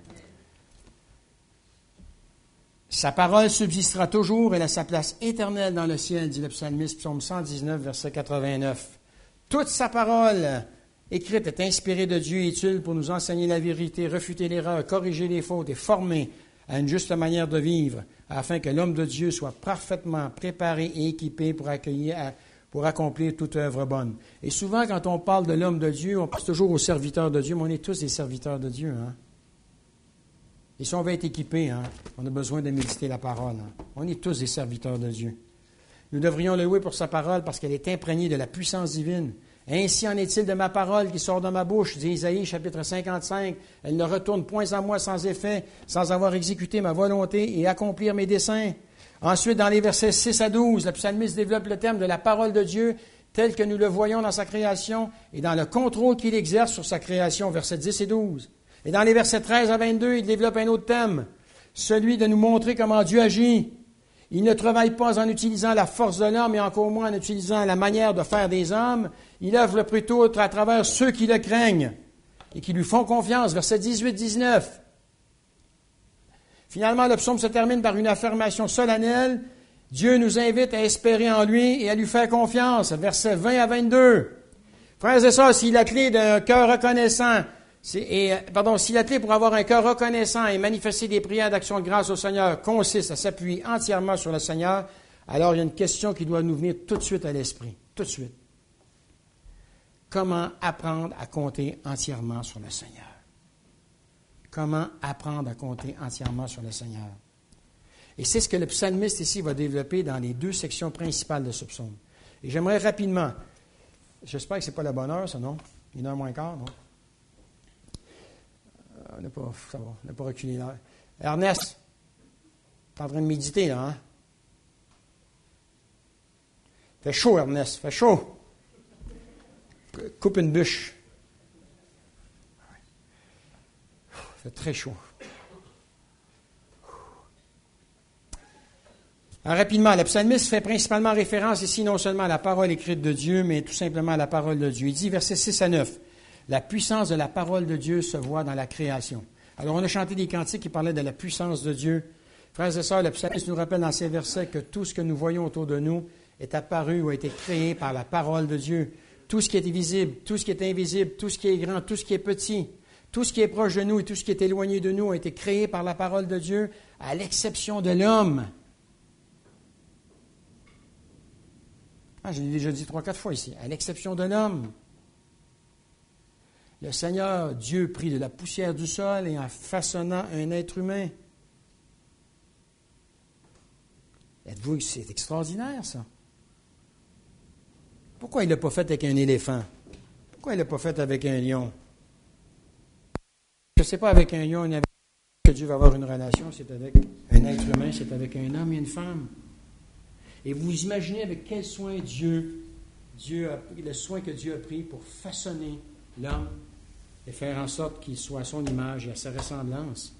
Speaker 1: Sa parole subsistera toujours, elle a sa place éternelle dans le ciel, dit le psalmiste, psaume cent dix-neuf, verset quatre-vingt-neuf. Toute sa parole écrite est inspirée de Dieu et utile pour nous enseigner la vérité, refuter l'erreur, corriger les fautes et former à une juste manière de vivre, afin que l'homme de Dieu soit parfaitement préparé et équipé pour accueillir, pour accomplir toute œuvre bonne. Et souvent, quand on parle de l'homme de Dieu, on pense toujours aux serviteurs de Dieu, mais on est tous des serviteurs de Dieu. Hein? Et si on veut être équipé, hein, on a besoin de méditer la parole. Hein? On est tous des serviteurs de Dieu. Nous devrions le louer pour sa parole parce qu'elle est imprégnée de la puissance divine. Ainsi en est-il de ma parole qui sort de ma bouche, dit Isaïe, chapitre cinquante-cinq. Elle ne retourne point à moi sans effet, sans avoir exécuté ma volonté et accomplir mes desseins. Ensuite, dans les versets six à douze, le psalmiste développe le terme de la parole de Dieu tel que nous le voyons dans sa création et dans le contrôle qu'il exerce sur sa création, versets dix et douze. Et dans les versets treize à vingt-deux, il développe un autre thème, celui de nous montrer comment Dieu agit. Il ne travaille pas en utilisant la force de l'homme et encore moins en utilisant la manière de faire des hommes. Il œuvre plutôt à travers ceux qui le craignent et qui lui font confiance. Versets dix-huit à dix-neuf. Finalement, le psaume se termine par une affirmation solennelle. Dieu nous invite à espérer en lui et à lui faire confiance. Versets vingt à vingt-deux. Frères et sœurs, si la clé d'un cœur reconnaissant, c'est, et, pardon, si la clé pour avoir un cœur reconnaissant et manifester des prières d'action de grâce au Seigneur consiste à s'appuyer entièrement sur le Seigneur, alors il y a une question qui doit nous venir tout de suite à l'esprit. Tout de suite. Comment apprendre à compter entièrement sur le Seigneur? Comment apprendre à compter entièrement sur le Seigneur? Et c'est ce que le psalmiste ici va développer dans les deux sections principales de ce psaume. Et j'aimerais rapidement, j'espère que ce n'est pas la bonne heure, ça, non? Une heure moins quart, non? Euh, on n'a pas, ça va, on n'a pas reculé l'heure. Ernest, tu es en train de méditer, là, hein? Fait chaud, Ernest, fait chaud. Coupe une bûche. Fait très chaud. Alors, rapidement, le psalmiste fait principalement référence ici non seulement à la parole écrite de Dieu, mais tout simplement à la parole de Dieu. Il dit, versets six à neuf, « La puissance de la parole de Dieu se voit dans la création. » Alors, on a chanté des cantiques qui parlaient de la puissance de Dieu. Frères et sœurs, le psalmiste nous rappelle dans ces versets que tout ce que nous voyons autour de nous est apparu ou a été créé par la parole de Dieu. Tout ce qui est visible, tout ce qui est invisible, tout ce qui est grand, tout ce qui est petit, tout ce qui est proche de nous et tout ce qui est éloigné de nous a été créé par la parole de Dieu, à l'exception de l'homme. Ah, je l'ai déjà dit trois, quatre fois ici, à l'exception de l'homme. Le Seigneur, Dieu, prit de la poussière du sol et en façonnant un être humain. Êtes-vous que c'est extraordinaire, ça? Pourquoi il ne l'a pas fait avec un éléphant? Pourquoi il ne l'a pas fait avec un lion? Je ne sais pas avec un lion, avec que Dieu va avoir une relation, c'est avec un être humain, c'est avec un homme et une femme. Et vous imaginez avec quel soin Dieu, Dieu a, le soin que Dieu a pris pour façonner l'homme et faire en sorte qu'il soit à son image et à sa ressemblance.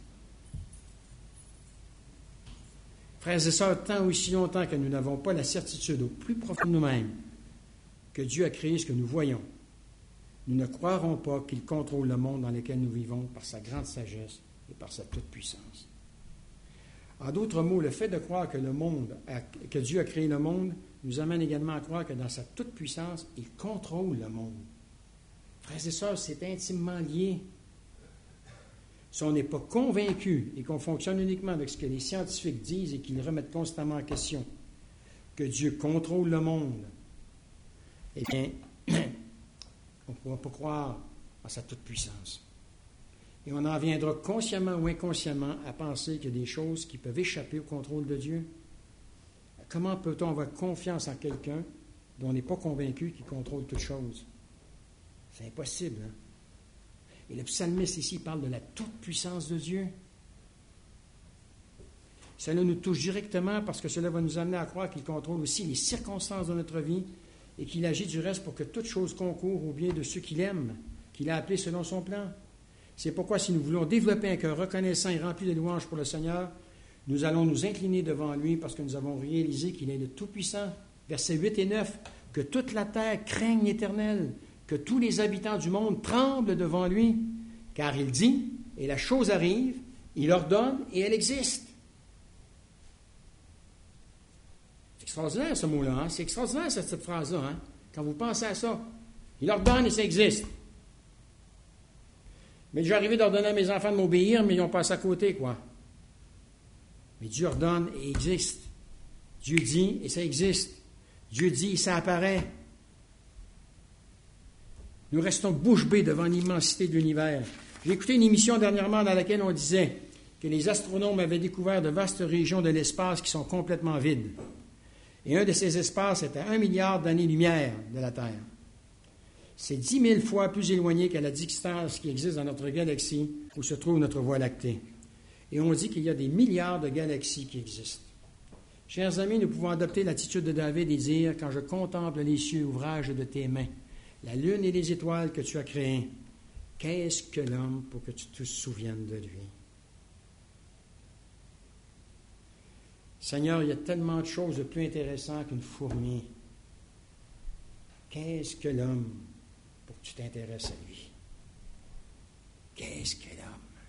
Speaker 1: Frères et sœurs, tant ou aussi longtemps que nous n'avons pas la certitude au plus profond de nous-mêmes que Dieu a créé ce que nous voyons, nous ne croirons pas qu'il contrôle le monde dans lequel nous vivons par sa grande sagesse et par sa toute-puissance. En d'autres mots, le fait de croire que, le monde a, que Dieu a créé le monde nous amène également à croire que dans sa toute-puissance, il contrôle le monde. Frères et sœurs, c'est intimement lié. Si on n'est pas convaincu et qu'on fonctionne uniquement avec ce que les scientifiques disent et qu'ils remettent constamment en question, que Dieu contrôle le monde, eh bien, on ne pourra pas croire en sa toute-puissance. Et on en viendra consciemment ou inconsciemment à penser qu'il y a des choses qui peuvent échapper au contrôle de Dieu. Comment peut-on avoir confiance en quelqu'un dont on n'est pas convaincu qu'il contrôle toutes choses? C'est impossible, hein? Et le psalmiste ici parle de la toute-puissance de Dieu. Cela nous touche directement parce que cela va nous amener à croire qu'il contrôle aussi les circonstances de notre vie et qu'il agit du reste pour que toute chose concourt au bien de ceux qu'il aime, qu'il a appelés selon son plan. C'est pourquoi si nous voulons développer un cœur reconnaissant et rempli de louanges pour le Seigneur, nous allons nous incliner devant lui parce que nous avons réalisé qu'il est le Tout-Puissant. Versets huit et neuf, « Que toute la terre craigne l'Éternel, que tous les habitants du monde tremblent devant lui, car il dit, et la chose arrive, il ordonne et elle existe. » C'est extraordinaire ce mot-là, hein? C'est extraordinaire cette, cette phrase-là, hein? Quand vous pensez à ça. Il ordonne et ça existe. Mais j'ai arrivé d'ordonner à mes enfants de m'obéir, mais ils ont passé à côté, quoi. Mais Dieu ordonne et existe. Dieu dit et ça existe. Dieu dit et ça apparaît. Nous restons bouche bée devant l'immensité de l'univers. J'ai écouté une émission dernièrement dans laquelle on disait que les astronomes avaient découvert de vastes régions de l'espace qui sont complètement vides. Et un de ces espaces est à un milliard d'années-lumière de la Terre. C'est dix mille fois plus éloigné qu'à la distance qui existe dans notre galaxie où se trouve notre Voie lactée. Et on dit qu'il y a des milliards de galaxies qui existent. Chers amis, nous pouvons adopter l'attitude de David et dire « Quand je contemple les cieux, ouvrage de tes mains, la lune et les étoiles que tu as créées, qu'est-ce que l'homme pour que tu te souviennes de lui? » Seigneur, il y a tellement de choses de plus intéressantes qu'une fourmi. Qu'est-ce que l'homme pour que tu t'intéresses à lui? Qu'est-ce que l'homme?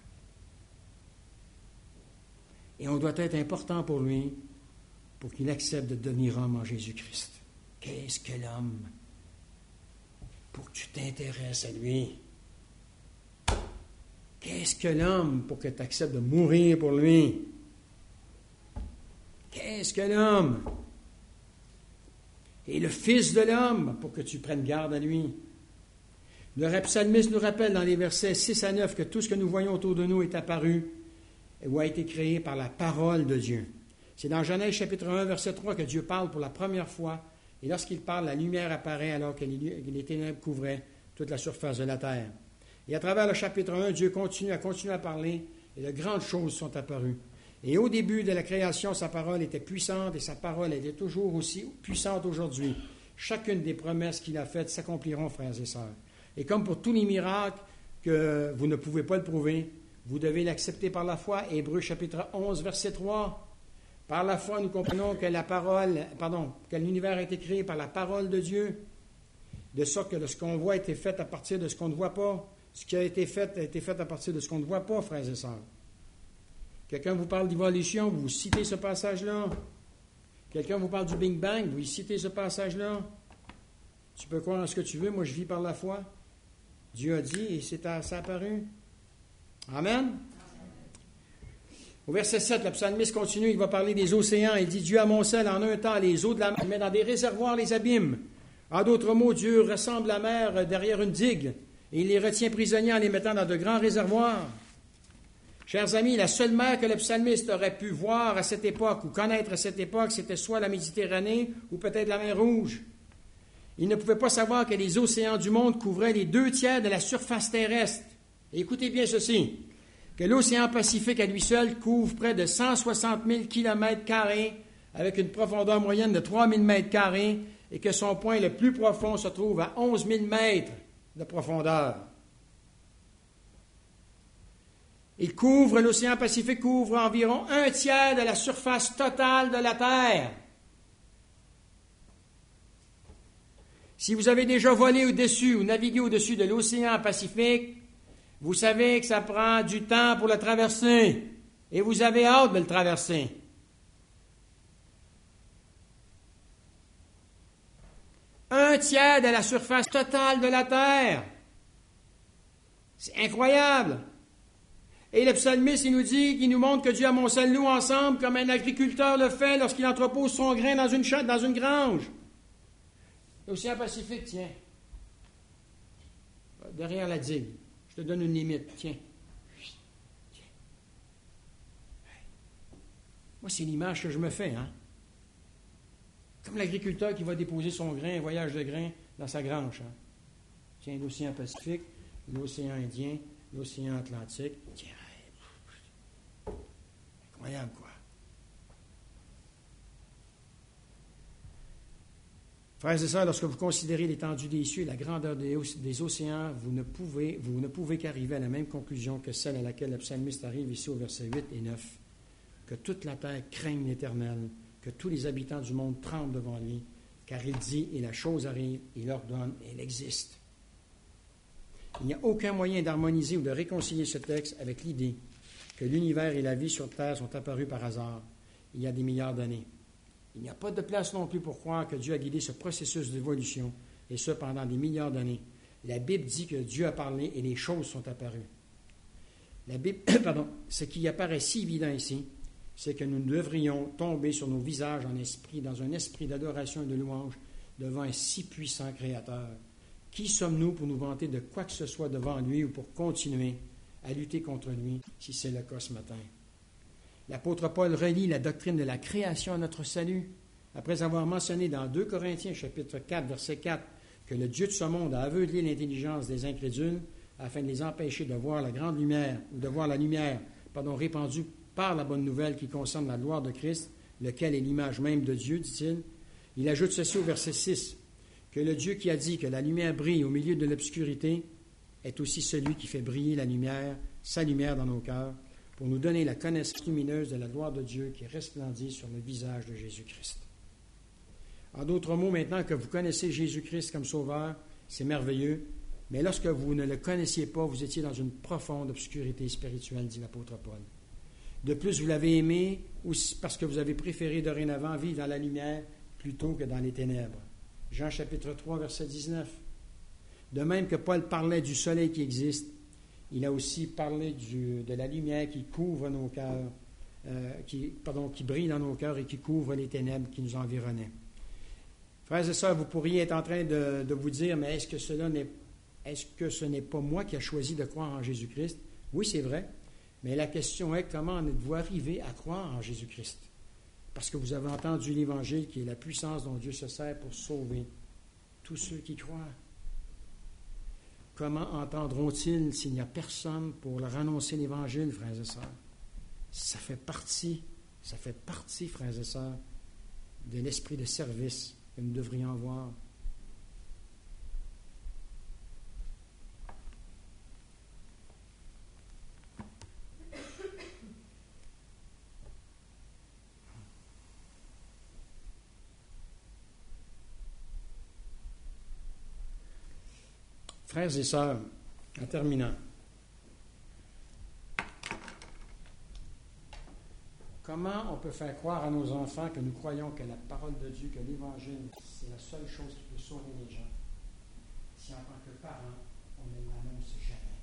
Speaker 1: Et on doit être important pour lui pour qu'il accepte de devenir homme en Jésus-Christ. Qu'est-ce que l'homme pour que tu t'intéresses à lui? Qu'est-ce que l'homme pour que tu acceptes de mourir pour lui? Qu'est-ce que l'homme? Et le Fils de l'homme pour que tu prennes garde à lui. Le psalmiste nous rappelle dans les versets six à neuf que tout ce que nous voyons autour de nous est apparu ou a été créé par la parole de Dieu. C'est dans Genèse chapitre un, verset trois que Dieu parle pour la première fois. Et lorsqu'il parle, la lumière apparaît alors que les ténèbres couvraient toute la surface de la terre. Et à travers le chapitre un, Dieu continue à continuer à parler et de grandes choses sont apparues. Et au début de la création, sa parole était puissante et sa parole était toujours aussi puissante aujourd'hui. Chacune des promesses qu'il a faites s'accompliront, frères et sœurs. Et comme pour tous les miracles que vous ne pouvez pas le prouver, vous devez l'accepter par la foi. Hébreux chapitre onze, verset trois. Par la foi, nous comprenons que la parole, pardon, que l'univers a été créé par la parole de Dieu, de sorte que ce qu'on voit a été fait à partir de ce qu'on ne voit pas. Ce qui a été fait a été fait à partir de ce qu'on ne voit pas, frères et sœurs. Quelqu'un vous parle d'évolution, vous citez ce passage-là. Quelqu'un vous parle du Big Bang, vous citez ce passage-là. Tu peux croire en ce que tu veux, moi je vis par la foi. Dieu a dit et c'est à, ça a apparu. Amen. Au verset sept, le psalmiste continue, il va parler des océans. Il dit, Dieu amoncelle en un temps les eaux de la mer, il met dans des réservoirs les abîmes. En d'autres mots, Dieu ressemble la mer derrière une digue et il les retient prisonniers en les mettant dans de grands réservoirs. Chers amis, la seule mer que le psalmiste aurait pu voir à cette époque ou connaître à cette époque, c'était soit la Méditerranée ou peut-être la mer Rouge. Il ne pouvait pas savoir que les océans du monde couvraient les deux tiers de la surface terrestre. Et écoutez bien ceci, que l'océan Pacifique à lui seul couvre près de cent soixante mille kilomètres carrés avec une profondeur moyenne de trois mille mètres carrés et que son point le plus profond se trouve à onze mille mètres de profondeur. Il couvre, l'océan Pacifique couvre environ un tiers de la surface totale de la Terre. Si vous avez déjà volé au-dessus ou navigué au-dessus de l'océan Pacifique, vous savez que ça prend du temps pour le traverser et vous avez hâte de le traverser. Un tiers de la surface totale de la Terre. C'est incroyable. Et le psalmiste, il nous dit, qu'il nous montre que Dieu amoncelle l'eau ensemble comme un agriculteur le fait lorsqu'il entrepose son grain dans une, ch- dans une grange. L'océan Pacifique, tiens, derrière la digue. Je te donne une limite, tiens. tiens. Moi, c'est l'image que je me fais, hein. Comme l'agriculteur qui va déposer son grain, un voyage de grain, dans sa grange. Hein. Tiens, l'océan Pacifique, l'océan Indien, l'océan Atlantique. Tiens, incroyable, quoi. Frères et sœurs, lorsque vous considérez l'étendue des cieux et la grandeur des, des océans, vous ne pouvez, vous ne pouvez qu'arriver à la même conclusion que celle à laquelle le psalmiste arrive ici au verset huit et neuf, que toute la terre craigne l'Éternel, que tous les habitants du monde tremblent devant lui, car il dit, et la chose arrive, il ordonne, et elle existe. Il n'y a aucun moyen d'harmoniser ou de réconcilier ce texte avec l'idée que l'univers et la vie sur Terre sont apparus par hasard il y a des milliards d'années. Il n'y a pas de place non plus pour croire que Dieu a guidé ce processus d'évolution et ce pendant des milliards d'années. La Bible dit que Dieu a parlé et les choses sont apparues. La Bible, pardon, ce qui apparaît si évident ici, c'est que nous devrions tomber sur nos visages en esprit, dans un esprit d'adoration et de louange, devant un si puissant Créateur. Qui sommes-nous pour nous vanter de quoi que ce soit devant lui ou pour continuer à lutter contre lui, si c'est le cas ce matin? L'apôtre Paul relie la doctrine de la création à notre salut. Après avoir mentionné dans deux Corinthiens, chapitre quatre, verset quatre, que le Dieu de ce monde a aveuglé l'intelligence des incrédules afin de les empêcher de voir la grande lumière, ou de voir la lumière, pardon, répandue par la bonne nouvelle qui concerne la gloire de Christ, lequel est l'image même de Dieu, dit-il. Il ajoute ceci au verset six, que le Dieu qui a dit que la lumière brille au milieu de l'obscurité est aussi celui qui fait briller la lumière, sa lumière dans nos cœurs, pour nous donner la connaissance lumineuse de la gloire de Dieu qui resplendit sur le visage de Jésus-Christ. En d'autres mots, maintenant que vous connaissez Jésus-Christ comme Sauveur, c'est merveilleux, mais lorsque vous ne le connaissiez pas, vous étiez dans une profonde obscurité spirituelle, dit l'apôtre Paul. De plus, vous l'avez aimé aussi parce que vous avez préféré dorénavant vivre dans la lumière plutôt que dans les ténèbres. Jean chapitre trois, verset dix-neuf. De même que Paul parlait du soleil qui existe, il a aussi parlé du, de la lumière qui couvre nos cœurs, euh, qui, pardon, qui brille dans nos cœurs et qui couvre les ténèbres qui nous environnaient. Frères et sœurs, vous pourriez être en train de, de vous dire, mais est-ce que cela n'est, est-ce que ce n'est pas moi qui ai choisi de croire en Jésus-Christ? Oui, c'est vrai, mais la question est, comment en êtes-vous arrivé à croire en Jésus-Christ? Parce que vous avez entendu l'Évangile qui est la puissance dont Dieu se sert pour sauver tous ceux qui croient. Comment entendront-ils s'il n'y a personne pour leur annoncer l'Évangile, frères et sœurs? Ça fait partie, ça fait partie, frères et sœurs, de l'esprit de service que nous devrions avoir. Frères et sœurs, en terminant, comment on peut faire croire à nos enfants que nous croyons que la parole de Dieu, que l'Évangile, c'est la seule chose qui peut sauver les gens, si en tant que parents, on ne l'annonce jamais?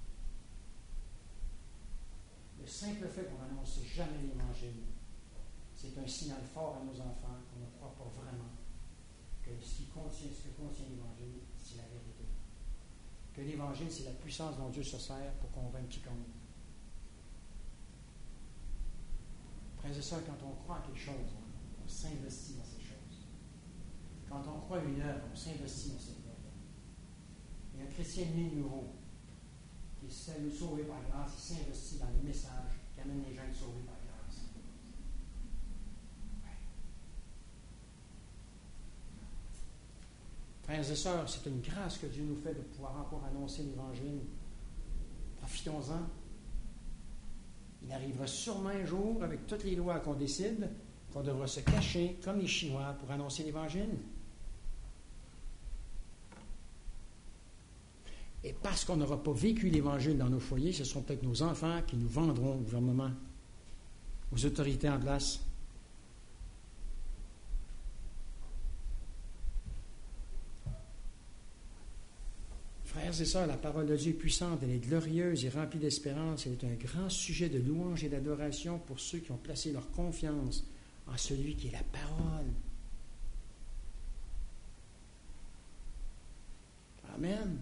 Speaker 1: Le simple fait qu'on n'annonce jamais l'Évangile, c'est un signal fort à nos enfants qu'on ne croit pas vraiment que ce qui contient, ce que contient l'Évangile, c'est la vérité. Que l'Évangile, c'est la puissance dont Dieu se sert pour convaincre quiconque. Frères et sœurs, quand on croit à quelque chose, on s'investit dans ces choses. Quand on croit à une œuvre, on s'investit dans cette œuvre. Et un chrétien né de nouveau, qui est sauvé par grâce, il s'investit dans le message qui amène les gens à être sauvés par grâce. Ouais. Frères et sœurs, c'est une grâce que Dieu nous fait de pouvoir encore annoncer l'Évangile. Profitons-en. Il arrivera sûrement un jour, avec toutes les lois qu'on décide, qu'on devra se cacher comme les Chinois pour annoncer l'Évangile. Et parce qu'on n'aura pas vécu l'Évangile dans nos foyers, ce seront peut-être nos enfants qui nous vendront au gouvernement, aux autorités en place. Frères et sœurs, la parole de Dieu est puissante, elle est glorieuse et remplie d'espérance. Elle est un grand sujet de louange et d'adoration pour ceux qui ont placé leur confiance en celui qui est la parole. Amen.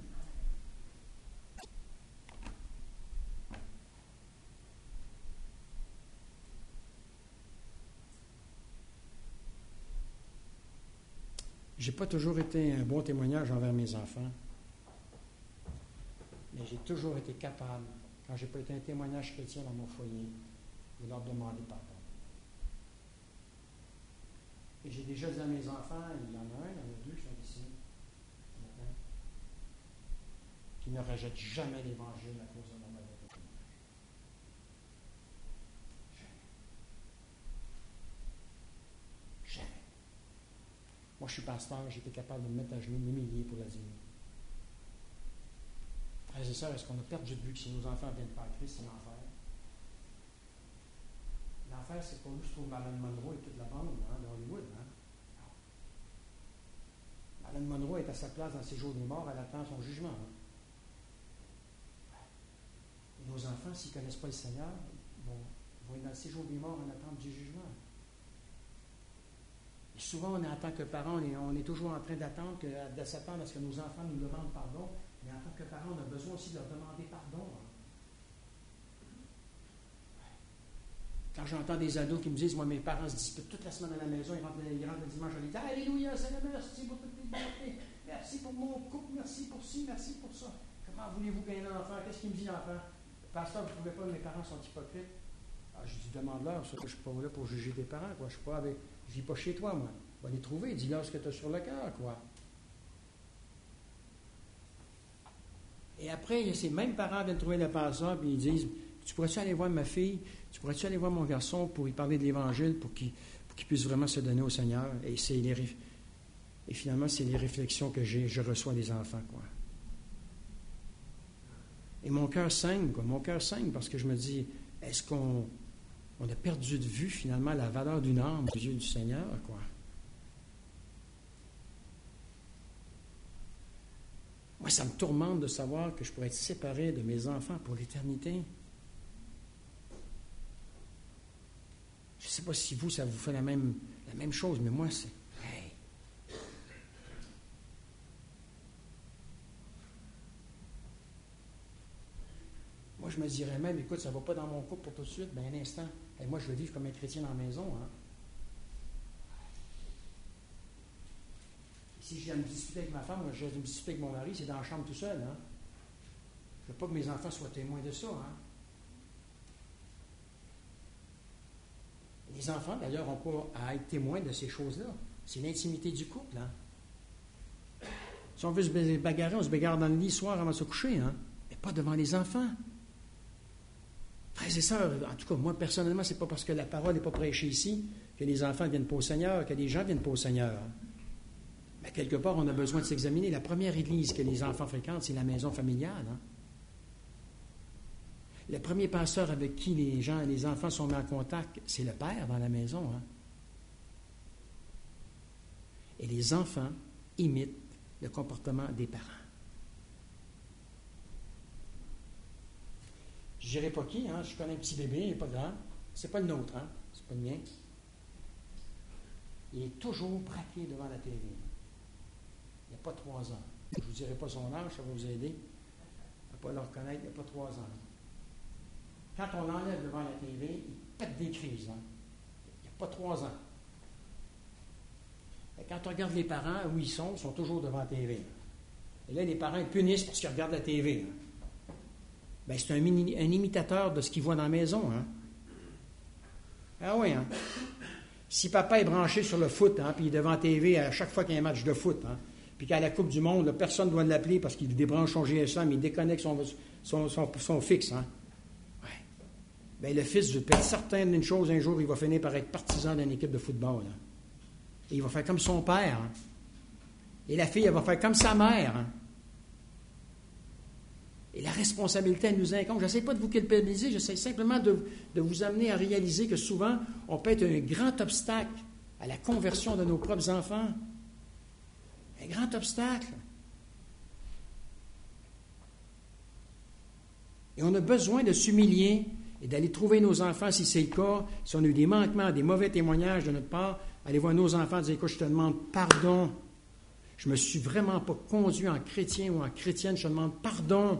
Speaker 1: Je n'ai pas toujours été un bon témoignage envers mes enfants. Mais j'ai toujours été capable, quand je n'ai pas été un témoignage chrétien dans mon foyer, de leur demander pardon. Et j'ai déjà dit à mes enfants, il y en a un, il y en a deux qui sont ici, qui ne rejettent jamais l'Évangile à cause de mon mauvais témoignage. Jamais. Jamais. Moi, je suis pasteur, j'ai été capable de me mettre à genoux, m'humilier pour la dire. Frères et sœurs, est-ce qu'on a perdu de vue que si nos enfants viennent par Christ, c'est l'enfer? L'enfer, c'est pas juste pour Marilyn Monroe et toute la bande hein, de Hollywood. Hein? Marilyn Monroe est à sa place dans ses jours des morts, elle attend son jugement. Hein. Et nos enfants, s'ils ne connaissent pas le Seigneur, vont, vont être dans le séjour des morts en attente du jugement. Et souvent, on est, en tant que parents, on est, on est toujours en train d'attendre, que, de s'attendre à ce que nos enfants nous demandent pardon. Mais en tant que parents, on a besoin aussi de leur demander pardon. Hein. Quand j'entends des ados qui me disent, moi, mes parents se disputent toute la semaine à la maison, ils rentrent, ils rentrent le dimanche, je leur dis, alléluia, Seigneur, merci pour toutes les bontés, merci pour mon couple, merci pour ci, merci pour ça. Comment voulez-vous gagner un enfant? Qu'est-ce qu'il me dit, l'enfant? Pasteur, vous ne trouvez pas que mes parents sont hypocrites? Ah, je dis, demande-leur, ça, je ne suis pas là pour juger tes parents, quoi. Je ne suis pas avec, je vis pas chez toi, moi. Va les trouver, dis-leur ce que tu as sur le cœur, quoi. Et après, il y a ces mêmes parents qui viennent trouver le pasteur, puis ils disent, tu pourrais-tu aller voir ma fille? Tu pourrais-tu aller voir mon garçon pour lui parler de l'Évangile, pour qu'il, pour qu'il puisse vraiment se donner au Seigneur? Et, c'est les, et finalement, c'est les réflexions que j'ai, je reçois des enfants, quoi. Et mon cœur saigne, quoi. Mon cœur saigne parce que je me dis, est-ce qu'on on a perdu de vue, finalement, la valeur d'une âme aux yeux du Seigneur, quoi? Moi, ça me tourmente de savoir que je pourrais être séparé de mes enfants pour l'éternité. Je ne sais pas si vous, ça vous fait la même, la même chose, mais moi, c'est... Hey. Moi, je me dirais même, écoute, ça ne va pas dans mon couple pour tout de suite, bien un instant. Et moi, je veux vivre comme un chrétien dans la maison. Hein. Si je viens me disputer avec ma femme, moi, je viens me disputer avec mon mari, c'est dans la chambre tout seul. Hein. Je ne veux pas que mes enfants soient témoins de ça. Hein. Les enfants, d'ailleurs, n'ont pas à être témoins de ces choses-là. C'est l'intimité du couple. Hein. Si on veut se bagarrer, on se bagarre dans le lit le soir avant de se coucher, hein, mais pas devant les enfants. Frères et sœurs, en tout cas, moi, personnellement, ce n'est pas parce que la parole n'est pas prêchée ici que les enfants ne viennent pas au Seigneur, que les gens ne viennent pas au Seigneur. Mais quelque part, on a besoin de s'examiner. La première église que les enfants fréquentent, c'est la maison familiale. Hein. Le premier pasteur avec qui les gens et les enfants sont mis en contact, c'est le père dans la maison. Hein. Et les enfants imitent le comportement des parents. Je ne dirais pas qui, hein? Je connais un petit bébé, il n'est pas grand. C'est pas le nôtre, hein? C'est pas le mien. Il est toujours braqué devant la T V. Il n'y a pas trois ans. Je ne vous dirai pas son âge, ça va vous aider. À ne pas le reconnaître, il n'y a pas trois ans. Quand on l'enlève devant la T V, il pète des crises. Hein? Il n'y a pas trois ans. Et quand on regarde les parents, où ils sont, ils sont toujours devant la T V. Et là, les parents ils punissent parce qu'ils regardent la T V. Hein? Bien, c'est un, mini, un imitateur de ce qu'il voit dans la maison. Hein? Ah oui, hein? Si papa est branché sur le foot, hein, puis il est devant la T V à chaque fois qu'il y a un match de foot, hein, puis qu'à la Coupe du Monde, là, personne ne doit l'appeler parce qu'il débranche son G S M, il déconnecte son, son, son, son fixe. Hein? Ouais. Bien, le fils, je peux être certain d'une chose, un jour, il va finir par être partisan d'une équipe de football. Hein? Et il va faire comme son père. Hein? Et la fille, elle va faire comme sa mère. Hein? Et la responsabilité, elle nous incombe. Je n'essaie pas de vous culpabiliser, j'essaie simplement de, de vous amener à réaliser que souvent, on peut être un grand obstacle à la conversion de nos propres enfants. Un grand obstacle. Et on a besoin de s'humilier et d'aller trouver nos enfants, si c'est le cas, si on a eu des manquements, des mauvais témoignages de notre part, aller voir nos enfants et dire, écoute, je te demande pardon. Je ne me suis vraiment pas conduit en chrétien ou en chrétienne, je te demande pardon.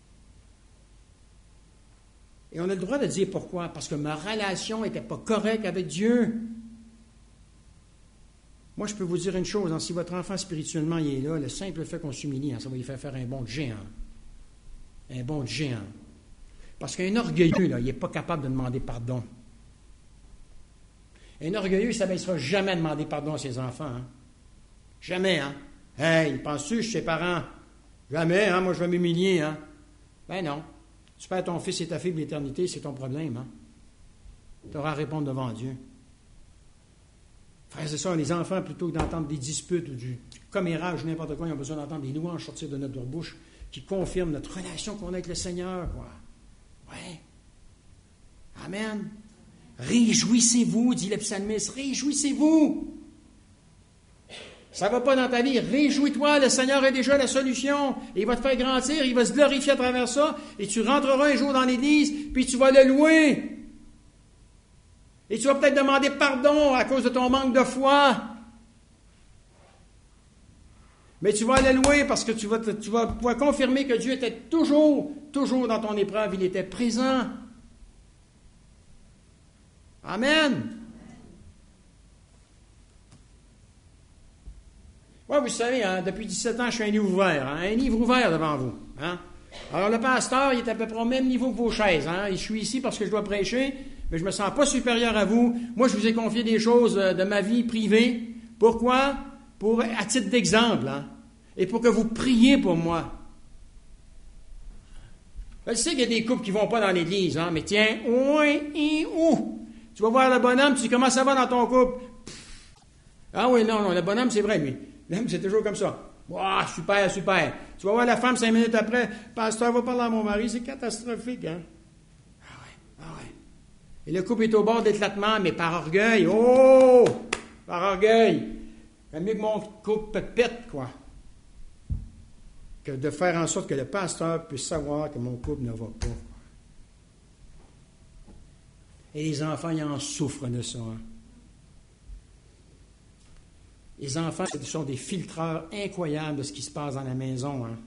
Speaker 1: Et on a le droit de dire pourquoi. Parce que ma relation n'était pas correcte avec Dieu. Moi, je peux vous dire une chose. Hein, si votre enfant spirituellement il est là, le simple fait qu'on s'humilie, hein, ça va lui faire faire un bond de géant. Un bond de géant. Parce qu'un orgueilleux, là, il n'est pas capable de demander pardon. Un orgueilleux, il ne s'abaissera jamais à demander pardon à ses enfants. Hein. Jamais, hein? Hey, penses-tu que je suis ses parents? Jamais, hein? Moi, je vais m'humilier, hein? Ben non. Tu perds ton fils et ta fille de l'éternité, c'est ton problème, hein? Tu auras à répondre devant Dieu. Frères et sœurs, les enfants, plutôt que d'entendre des disputes ou du commérage ou n'importe quoi, ils ont besoin d'entendre des louanges sortir de notre bouche qui confirment notre relation qu'on a avec le Seigneur, quoi. Ouais. Amen. Réjouissez-vous, dit le psalmiste, réjouissez-vous. Ça ne va pas dans ta vie. Réjouis-toi, le Seigneur a déjà la solution. Et il va te faire grandir, il va se glorifier à travers ça. Et tu rentreras un jour dans l'Église, puis tu vas le louer. Et tu vas peut-être demander pardon à cause de ton manque de foi. Mais tu vas le louer parce que tu vas, te, tu vas pouvoir confirmer que Dieu était toujours, toujours dans ton épreuve. Il était présent. Amen. Oui, vous savez, hein, depuis dix-sept ans, je suis un livre ouvert. Hein, un livre ouvert devant vous. Hein. Alors, le pasteur, il est à peu près au même niveau que vos chaises. Hein. Je suis ici parce que je dois prêcher, mais je ne me sens pas supérieur à vous. Moi, je vous ai confié des choses de ma vie privée. Pourquoi? Pour, à titre d'exemple. Hein, et pour que vous priez pour moi. Je sais qu'il y a des couples qui ne vont pas dans l'église, hein, mais tiens, oui et où? Tu vas voir le bonhomme, tu dis comment ça va dans ton couple? Ah oui, non, non, le bonhomme, c'est vrai, lui. L'homme, c'est toujours comme ça. Wow, super, super. Tu vas voir la femme cinq minutes après. Pasteur, va parler à mon mari, c'est catastrophique, hein? Ah ouais, ah ouais. Et le couple est au bord d'éclatement, mais par orgueil. Oh! Par orgueil. C'est mieux que mon couple pète, quoi. Que de faire en sorte que le pasteur puisse savoir que mon couple ne va pas. Et les enfants, ils en souffrent de ça, hein? Les enfants, ce sont des filtreurs incroyables de ce qui se passe dans la maison. Hein.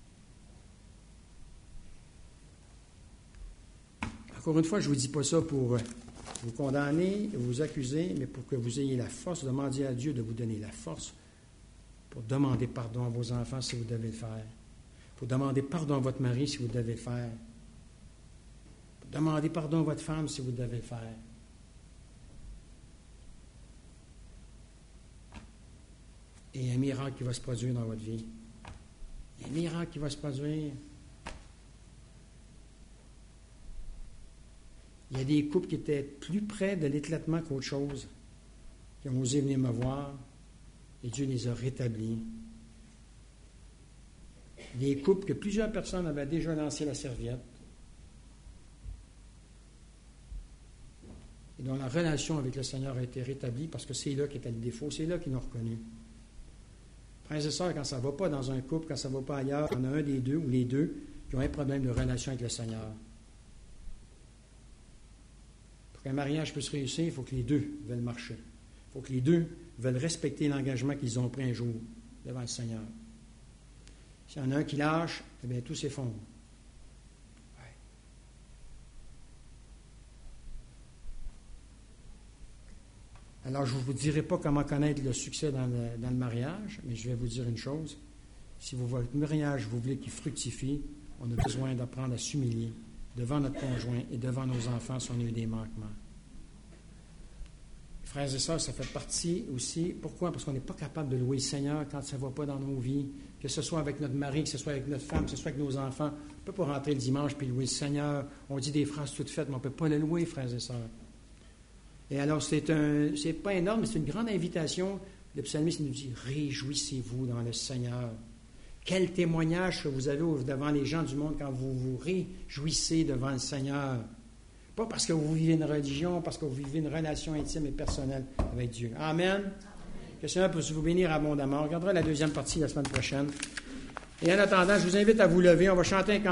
Speaker 1: Encore une fois, je ne vous dis pas ça pour vous condamner, vous accuser, mais pour que vous ayez la force, demandez à Dieu de vous donner la force pour demander pardon à vos enfants si vous devez le faire. Pour demander pardon à votre mari si vous devez le faire. Pour demander pardon à votre femme si vous devez le faire. Et il y a un miracle qui va se produire dans votre vie. Il y a un miracle qui va se produire. Il y a des couples qui étaient plus près de l'éclatement qu'autre chose, qui ont osé venir me voir, et Dieu les a rétablis. Des couples que plusieurs personnes avaient déjà lancé la serviette, et dont la relation avec le Seigneur a été rétablie parce que c'est là qu'était le défaut, c'est là qu'ils l'ont reconnu. Frères et sœurs, quand ça ne va pas dans un couple, quand ça ne va pas ailleurs, il y en a un des deux ou les deux qui ont un problème de relation avec le Seigneur. Pour qu'un mariage puisse réussir, il faut que les deux veulent marcher. Il faut que les deux veulent respecter l'engagement qu'ils ont pris un jour devant le Seigneur. S'il y en a un qui lâche, eh bien, tout s'effondre. Ouais. Alors, je ne vous dirai pas comment connaître le succès dans le, dans le mariage, mais je vais vous dire une chose. Si vous, votre mariage, vous voulez qu'il fructifie, on a besoin d'apprendre à s'humilier devant notre conjoint et devant nos enfants si on a eu des manquements. Frères et sœurs, ça fait partie aussi. Pourquoi? Parce qu'on n'est pas capable de louer le Seigneur quand ça ne va pas dans nos vies. Que ce soit avec notre mari, que ce soit avec notre femme, que ce soit avec nos enfants. On ne peut pas rentrer le dimanche puis louer le Seigneur. On dit des phrases toutes faites, mais on ne peut pas le louer, frères et sœurs. Et alors, c'est un, c'est pas énorme, mais c'est une grande invitation. Le psalmiste nous dit, réjouissez-vous dans le Seigneur. Quel témoignage que vous avez devant les gens du monde quand vous vous réjouissez devant le Seigneur. Pas parce que vous vivez une religion, parce que vous vivez une relation intime et personnelle avec Dieu. Amen. Amen. Que le Seigneur puisse vous bénir abondamment. On regardera la deuxième partie la semaine prochaine. Et en attendant, je vous invite à vous lever. On va chanter un